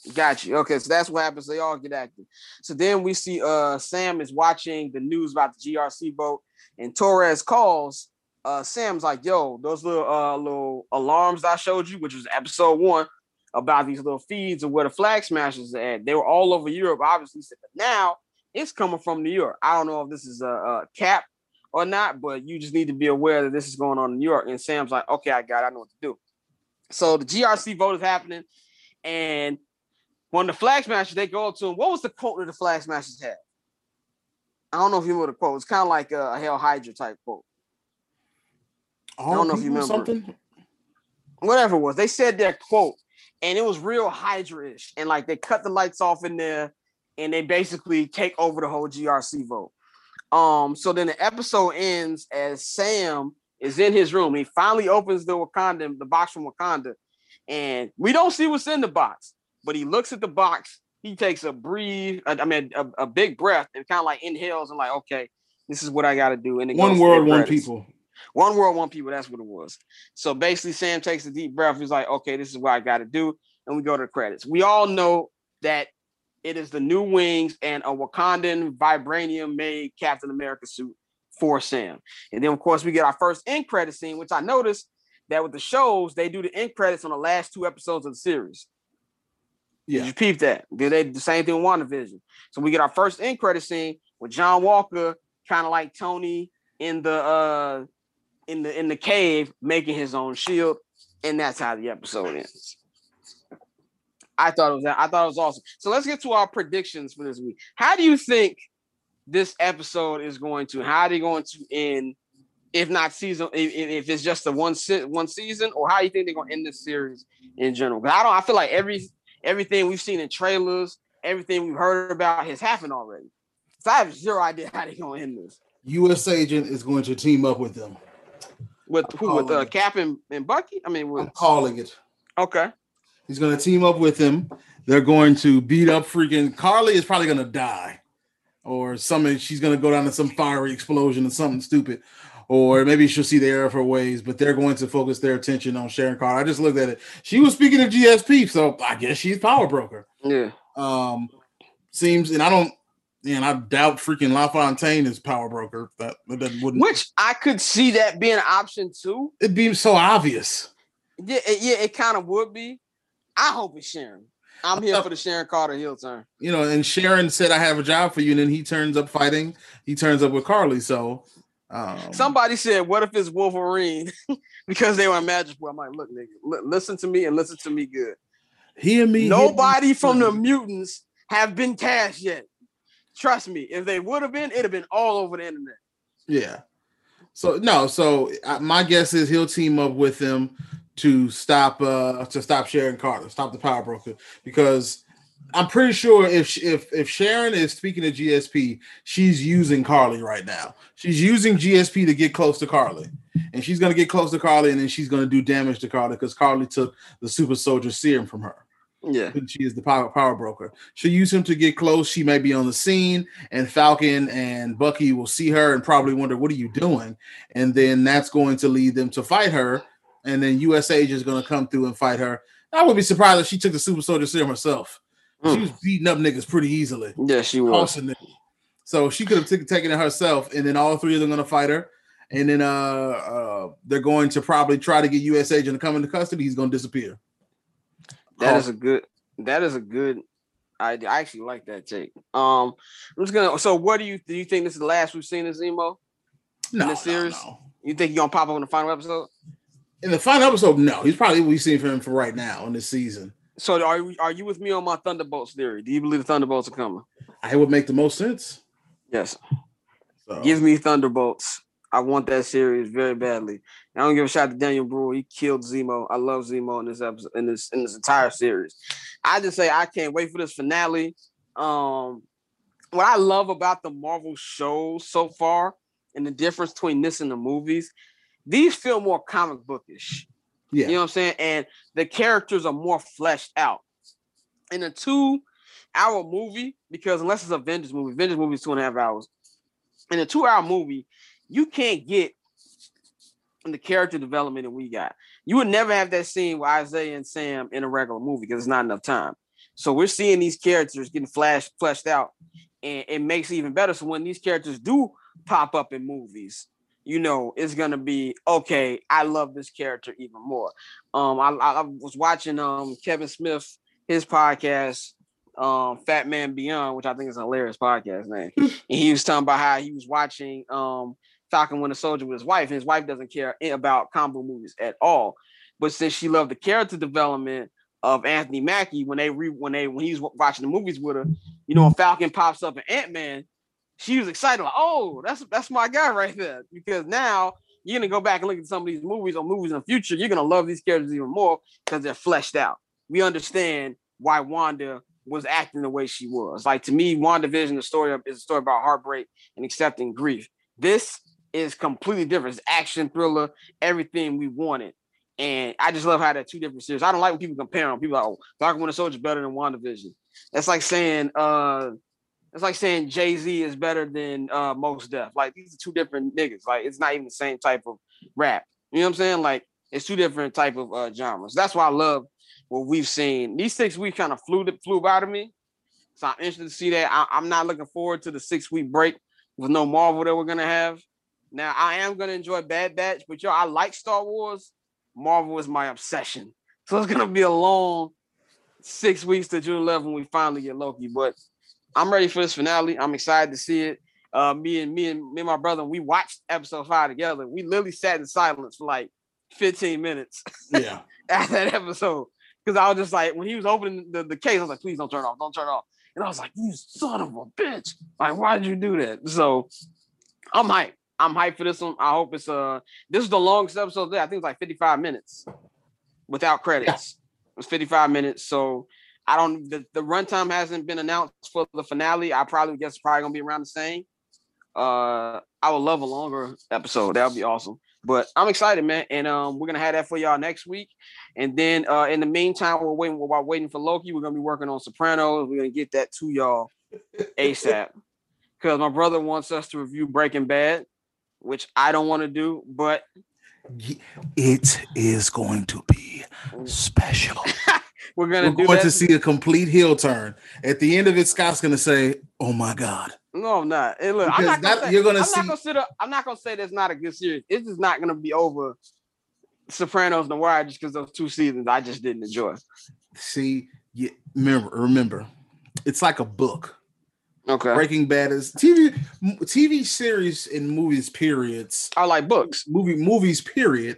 Got you. Okay, so that's what happens. They all get active. So then we see Sam is watching the news about the GRC vote, and Torres calls. Sam's like, yo, those little alarms I showed you, which was episode 1, about these little feeds of where the flag smashers are at. They were all over Europe, obviously. But now it's coming from New York. I don't know if this is a cap or not, but you just need to be aware that this is going on in New York. And Sam's like, okay, I got it. I know what to do. So the GRC vote is happening, and when the flag smashers, they go up to him. What was the quote that the flag smashers had? I don't know if you remember the quote. It's kind of like a Hail Hydra type quote. I don't know if you remember something. Whatever it was, they said their quote, and it was real Hydra-ish. And like they cut the lights off in there, and they basically take over the whole GRC vote. So then the episode ends as Sam is in his room. He finally opens the box from Wakanda, and we don't see what's in the box. But he looks at the box. He takes a big breath, and kind of like inhales and like, okay, this is what I got to do. And it one world, one people. One world, one people. That's what it was. So basically, Sam takes a deep breath. He's like, okay, this is what I got to do. And we go to the credits. We all know that it is the new wings and a Wakandan vibranium-made Captain America suit for Sam. And then, of course, we get our first end credit scene, which I noticed that with the shows, they do the end credits on the last 2 episodes of the series. Yeah. Did you peep that? They did the same thing with WandaVision. So we get our first end credit scene with John Walker, kind of like Tony in the cave, making his own shield, and that's how the episode ends. I thought it was awesome. So let's get to our predictions for this week. How do you think this episode is going to? How are they going to end? If not season, if it's just the one season, or how do you think they're going to end this series in general? Because I feel like everything we've seen in trailers, everything we've heard about has happened already. So I have zero idea how they're going to end this. U.S. Agent is going to team up with them. With who? With Cap and Bucky? I'm calling it. Okay. He's going to team up with him. They're going to beat up freaking Carly is probably going to die, or something. She's going to go down to some fiery explosion or something stupid, or maybe she'll see the error of her ways. But they're going to focus their attention on Sharon Carter. I just looked at it. She was speaking of GSP, so I guess she's power broker. Yeah. Seems, and I doubt freaking LaFontaine is power broker. That wouldn't. Which I could see that being an option too. It'd be so obvious. Yeah, it kind of would be. I hope it's Sharon. I'm here for the Sharon Carter heel turn. And Sharon said, I have a job for you. And then he turns up fighting. He turns up with Carly. So somebody said, what if it's Wolverine? Because they were in Magic Boy. I'm like, look, nigga, listen to me and listen to me good. He and me. Nobody from the mutants have been cast yet. Trust me. If they would have been, it'd have been all over the internet. Yeah. So my guess is he'll team up with them to stop Sharon Carter, stop the power broker, because I'm pretty sure if Sharon is speaking to GSP, she's using Carly right now. She's using GSP to get close to Carly, and she's going to get close to Carly, and then she's going to do damage to Carly because Carly took the super soldier serum from her. Yeah, she is the power broker. She'll use him to get close. She may be on the scene, and Falcon and Bucky will see her and probably wonder, what are you doing? And then that's going to lead them to fight her. And then U.S. Agent is going to come through and fight her. I would be surprised if she took the super soldier serum herself. She was beating up niggas pretty easily. Yeah, she was. So she could have taken it herself, and then all 3 of them are going to fight her. And then they're going to probably try to get U.S. Agent to come into custody. He's going to disappear. That is a good idea. I actually like that take. I'm just gonna. So, what do you think this is the last we've seen of Zemo? In this series? No. You think he's gonna pop up in the final episode? In the final episode, no. He's probably we've seen from him for right now in this season. So, are you with me on my Thunderbolts theory? Do you believe the Thunderbolts are coming? It would make the most sense. Yes. So. Give me Thunderbolts. I want that series very badly. I don't give a shot to Daniel Brewer. He killed Zemo. I love Zemo in this episode, in this entire series. I just say I can't wait for this finale. What I love about the Marvel shows so far, and the difference between this and the movies, these feel more comic bookish. Yeah. You know what I'm saying? And the characters are more fleshed out. In a 2-hour movie, because unless it's an Avengers movie is 2.5 hours. In a 2-hour movie, you can't get the character development that we got. You would never have that scene with Isaiah and Sam in a regular movie because it's not enough time. So we're seeing these characters getting fleshed out, and it makes it even better. So when these characters do pop up in movies, you know, it's gonna be okay. I love this character even more. I was watching Kevin Smith, his podcast, Fat Man Beyond, which I think is a hilarious podcast name. And he was talking about how he was watching Falcon Winter Soldier with his wife, and his wife doesn't care about comic book movies at all. But since she loved the character development of Anthony Mackie, when he was watching the movies with her, you know, when Falcon pops up in Ant-Man, she was excited, like, oh, that's my guy right there. Because now you're gonna go back and look at some of these movies or movies in the future, you're gonna love these characters even more because they're fleshed out. We understand why Wanda was acting the way she was. Like, to me, WandaVision is a story about heartbreak and accepting grief. This is completely different. It's action, thriller, everything we wanted. And I just love how they're two different series. I don't like when people compare them. People are like, oh, Falcon Winter Soldier better than WandaVision. That's like saying Jay-Z is better than Mos Def. Like, these are two different niggas. Like, it's not even the same type of rap. You know what I'm saying? Like, it's two different type of genres. That's why I love what we've seen. These 6 weeks kind of flew by to me. So I'm interested to see that. I'm not looking forward to the 6-week break with no Marvel that we're going to have. Now, I am going to enjoy Bad Batch, but I like Star Wars. Marvel is my obsession. So it's going to be a long 6 weeks to June 11th when we finally get Loki. But I'm ready for this finale. I'm excited to see it. Me and my brother, we watched episode 5 together. We literally sat in silence for like 15 minutes. Yeah. After that episode. Because I was just like, when he was opening the case, I was like, please don't turn off. Don't turn off. And I was like, you son of a bitch. Like, why did you do that? So I'm hyped. I'm hyped for this one. I hope it's this is the longest episode there. I think it's like 55 minutes without credits. Yeah. It was 55 minutes. So the runtime hasn't been announced for the finale. I probably guess it's probably gonna be around the same. I would love a longer episode. That would be awesome. But I'm excited, man. And we're gonna have that for y'all next week. And then in the meantime, while waiting for Loki, we're gonna be working on Sopranos. We're gonna get that to y'all ASAP. Because my brother wants us to review Breaking Bad, which I don't want to do, but it is going to be special. We're going to see a complete heel turn. At the end of it, Scott's going to say, "Oh my God." No, I'm not. Hey, look, I'm not going to say that's not a good series. It's just not going to be over Sopranos and The Wire just because those 2 seasons I just didn't enjoy. See, remember, it's like a book. Okay. Breaking Bad is TV series and movies periods. I like books. Movies period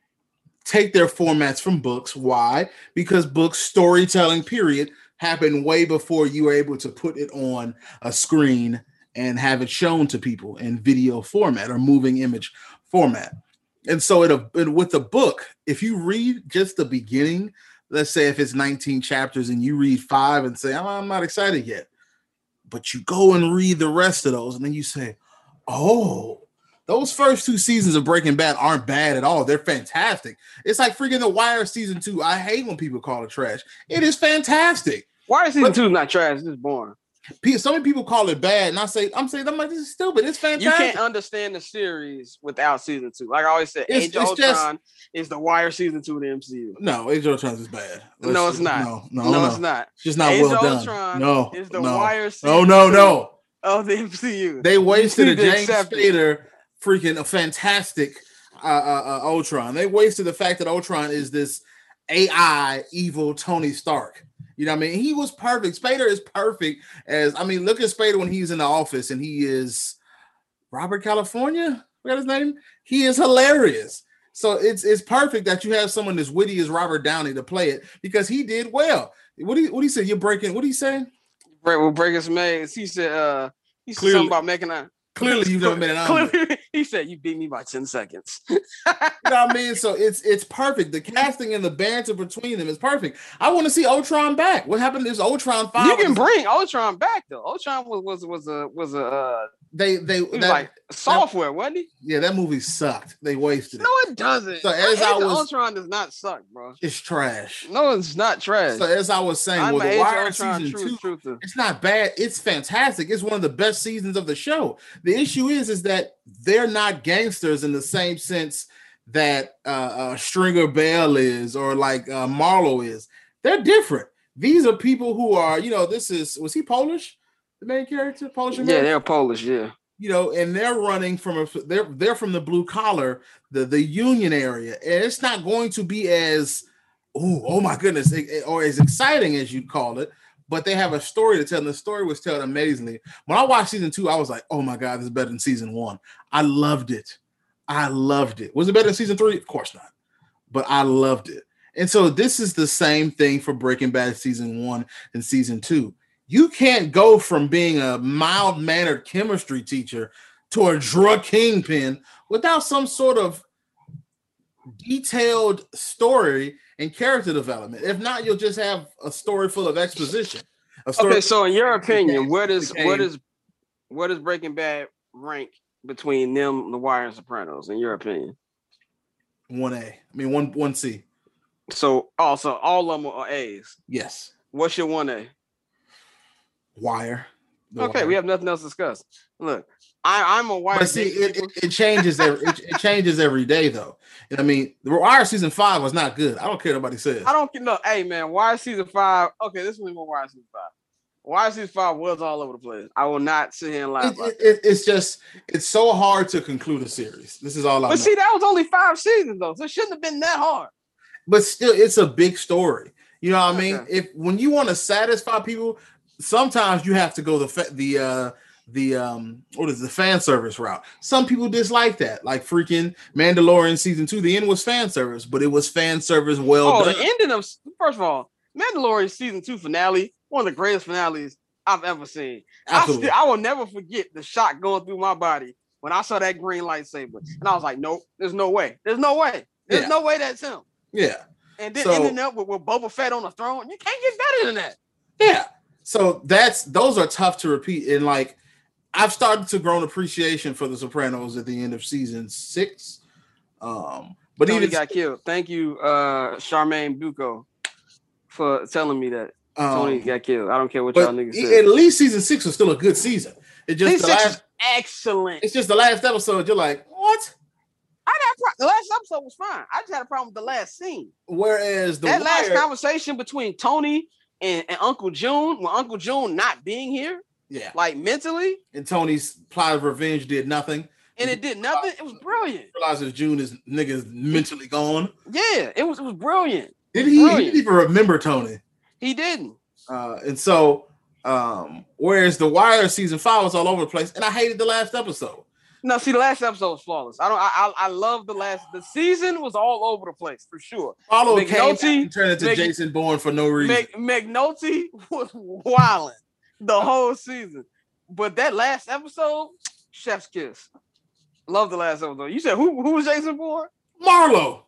take their formats from books. Why? Because books storytelling period happened way before you were able to put it on a screen and have it shown to people in video format or moving image format. And so with the book, if you read just the beginning, let's say if it's 19 chapters and you read 5 and say, I'm not excited yet. But you go and read the rest of those, and then you say, oh, those first 2 seasons of Breaking Bad aren't bad at all. They're fantastic. It's like freaking The Wire season 2. I hate when people call it trash. It is fantastic. Wire season 2 is not trash. It's just boring. So many people call it bad, and I'm saying, this is stupid. It's fantastic. You can't understand the series without season 2. Like I always said, Age of Ultron is The Wire season 2 of the MCU. No, Age of Ultron is bad. No, it's not. No, it's not. It's just not well done. Ultron no, is The Wire season 2 of the MCU. They wasted a James Spader freaking a fantastic Ultron. They wasted the fact that Ultron is this AI evil Tony Stark. You know what I mean? He was perfect. Spader is perfect look at Spader when he's in the office and he is Robert California. What his name? He is hilarious. So it's perfect that you have someone as witty as Robert Downey to play it because he did well. What do you say? You're breaking. What do you say? We'll break his maze. He said something about making a. Clearly, you've never been an omelet. He said you beat me by 10 seconds. You know what I mean? So it's perfect. The casting and the banter between them is perfect. I want to see Ultron back. What happened is Ultron 5. You can bring Ultron back though. Ultron was like software, wasn't he? Yeah, that movie sucked. They wasted it. No, it doesn't. So Ultron does not suck, bro. It's trash. No, it's not trash. So as I was saying, The Wire season 2, it's not bad. It's fantastic. It's one of the best seasons of the show. The issue is that they're not gangsters in the same sense that Stringer Bell is or like Marlowe is. They're different. These are people who are, was he Polish? The main character, Polish American? Yeah, they're Polish, yeah. And they're running from they're from the blue collar, the union area, and it's not going to be as oh my goodness, or as exciting as you'd call it. But they have a story to tell, and the story was told amazingly. When I watched season 2, I was like, oh my God, this is better than season 1. I loved it. Was it better than season 3? Of course not. But I loved it. And so this is the same thing for Breaking Bad season 1 and season 2. You can't go from being a mild-mannered chemistry teacher to a drug kingpin without some sort of detailed story and character development. If not, you'll just have a story full of exposition. Okay, so in your opinion, where does Breaking Bad rank between them, The Wire, and Sopranos? In your opinion, 1A. I mean, 1C. So also all of them are A's. Yes. What's your 1A? Wire. Okay, Wire. We have nothing else to discuss. Look, I'm a Wire. But see, it changes it changes every day, though. I mean, The Wire season 5 was not good. I don't care what nobody says. I don't know. Hey, man, Wire season 5. Okay, this is more Wire season 5. Wire season 5 was all over the place. I will not sit here and lie about it. It's so hard to conclude a series. This is all I know. But see, that was only 5 seasons, though, so it shouldn't have been that hard. But still, it's a big story. You know what I mean? When you want to satisfy people, sometimes you have to go the fan service route. Some people dislike that, like freaking Mandalorian season 2. The end was fan service, but it was fan service well done. The ending of, first of all, Mandalorian season 2 finale, one of the greatest finales I've ever seen. I will never forget the shock going through my body when I saw that green lightsaber, and I was like, nope, there's no way no way that's him. Yeah. And then ending up with Boba Fett on the throne, you can't get better than that. Yeah. So those are tough to repeat. And like, I've started to grow an appreciation for The Sopranos at the end of season 6. But Tony got killed. Thank you, Charmaine Bucco, for telling me that Tony got killed. I don't care what y'all niggas say. At least season 6 was still a good season. It just season 6 is excellent. It's just the last episode. You're like, what? The last episode was fine. I just had a problem with the last scene. Whereas last conversation between Tony and Uncle June, with Uncle June not being here, like mentally, and Tony's plot of revenge did nothing, and it did nothing. It was brilliant. Realizes June is mentally gone. Yeah, it was brilliant. He didn't even remember Tony. He didn't. And so, whereas The Wire season 5 was all over the place, and I hated the last episode. No, see, the last episode was flawless. I love the season was all over the place for sure. McNulty turned into Jason Bourne for no reason. McNulty was wilding the whole season, but that last episode, chef's kiss. Love the last episode. You said who was Jason Bourne? Marlo.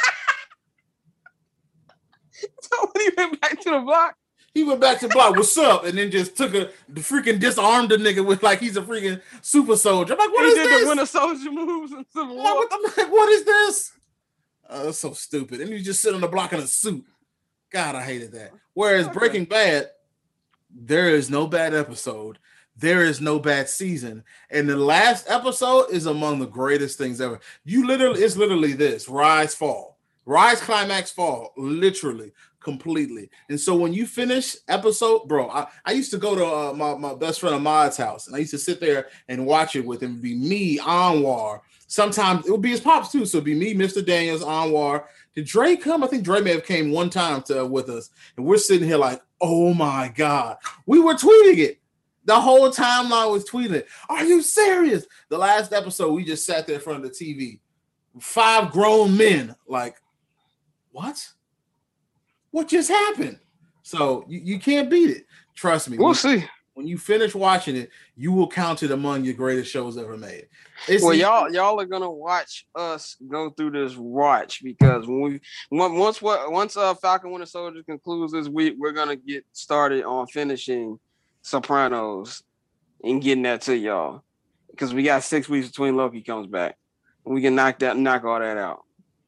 So when he went back to the block. He went back to the block, what's up? And then just disarmed the nigga with like he's a freaking super soldier. I'm like, what is this? He did the Winter Soldier moves and Civil War. I'm like, what is this? That's so stupid. And you just sit on the block in a suit. God, I hated that. Whereas Breaking Bad, there is no bad episode. There is no bad season. And the last episode is among the greatest things ever. It's literally this: rise, fall. Rise, climax, fall. Literally. Completely. And so when you finish episode, bro, I used to go to my best friend Ahmad's house, and I used to sit there and watch it with him. It'd be me, Anwar. Sometimes it would be his pops too. So it'd be me, Mr. Daniels, Anwar. Did Dre come? I think Dre may have came one time with us, and we're sitting here like, oh my God. We were tweeting it. The whole timeline was tweeting it. Are you serious? The last episode, we just sat there in front of the TV. 5 grown men, like, what? What just happened? So you can't beat it. Trust me. We'll see. When you finish watching it, you will count it among your greatest shows ever made. Y'all are gonna watch us go through this watch, because once Falcon Winter Soldier concludes this week, we're gonna get started on finishing Sopranos and getting that to y'all, because we got 6 weeks between Loki comes back. We can knock all that out.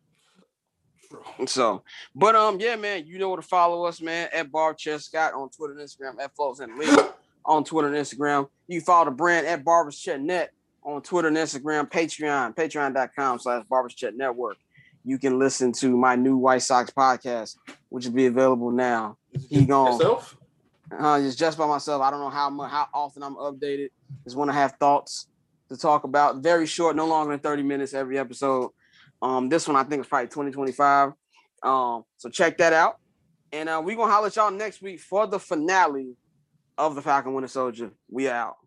So, but yeah, man, you know where to follow us, man, at BarberChatScott on Twitter and Instagram, at Flows and Lee on Twitter and Instagram. You can follow the brand at BarbersChatNet on Twitter and Instagram, patreon.com/BarbersChatNetwork. you can listen to my new White Sox podcast, which will be available now. He gone. Yourself? It's just by myself. I don't know how often I'm updated. Just want to have thoughts to talk about. Very short, no longer than 30 minutes every episode. This one I think is probably 2025. So check that out. And we're gonna holler at y'all next week for the finale of The Falcon Winter Soldier. We out.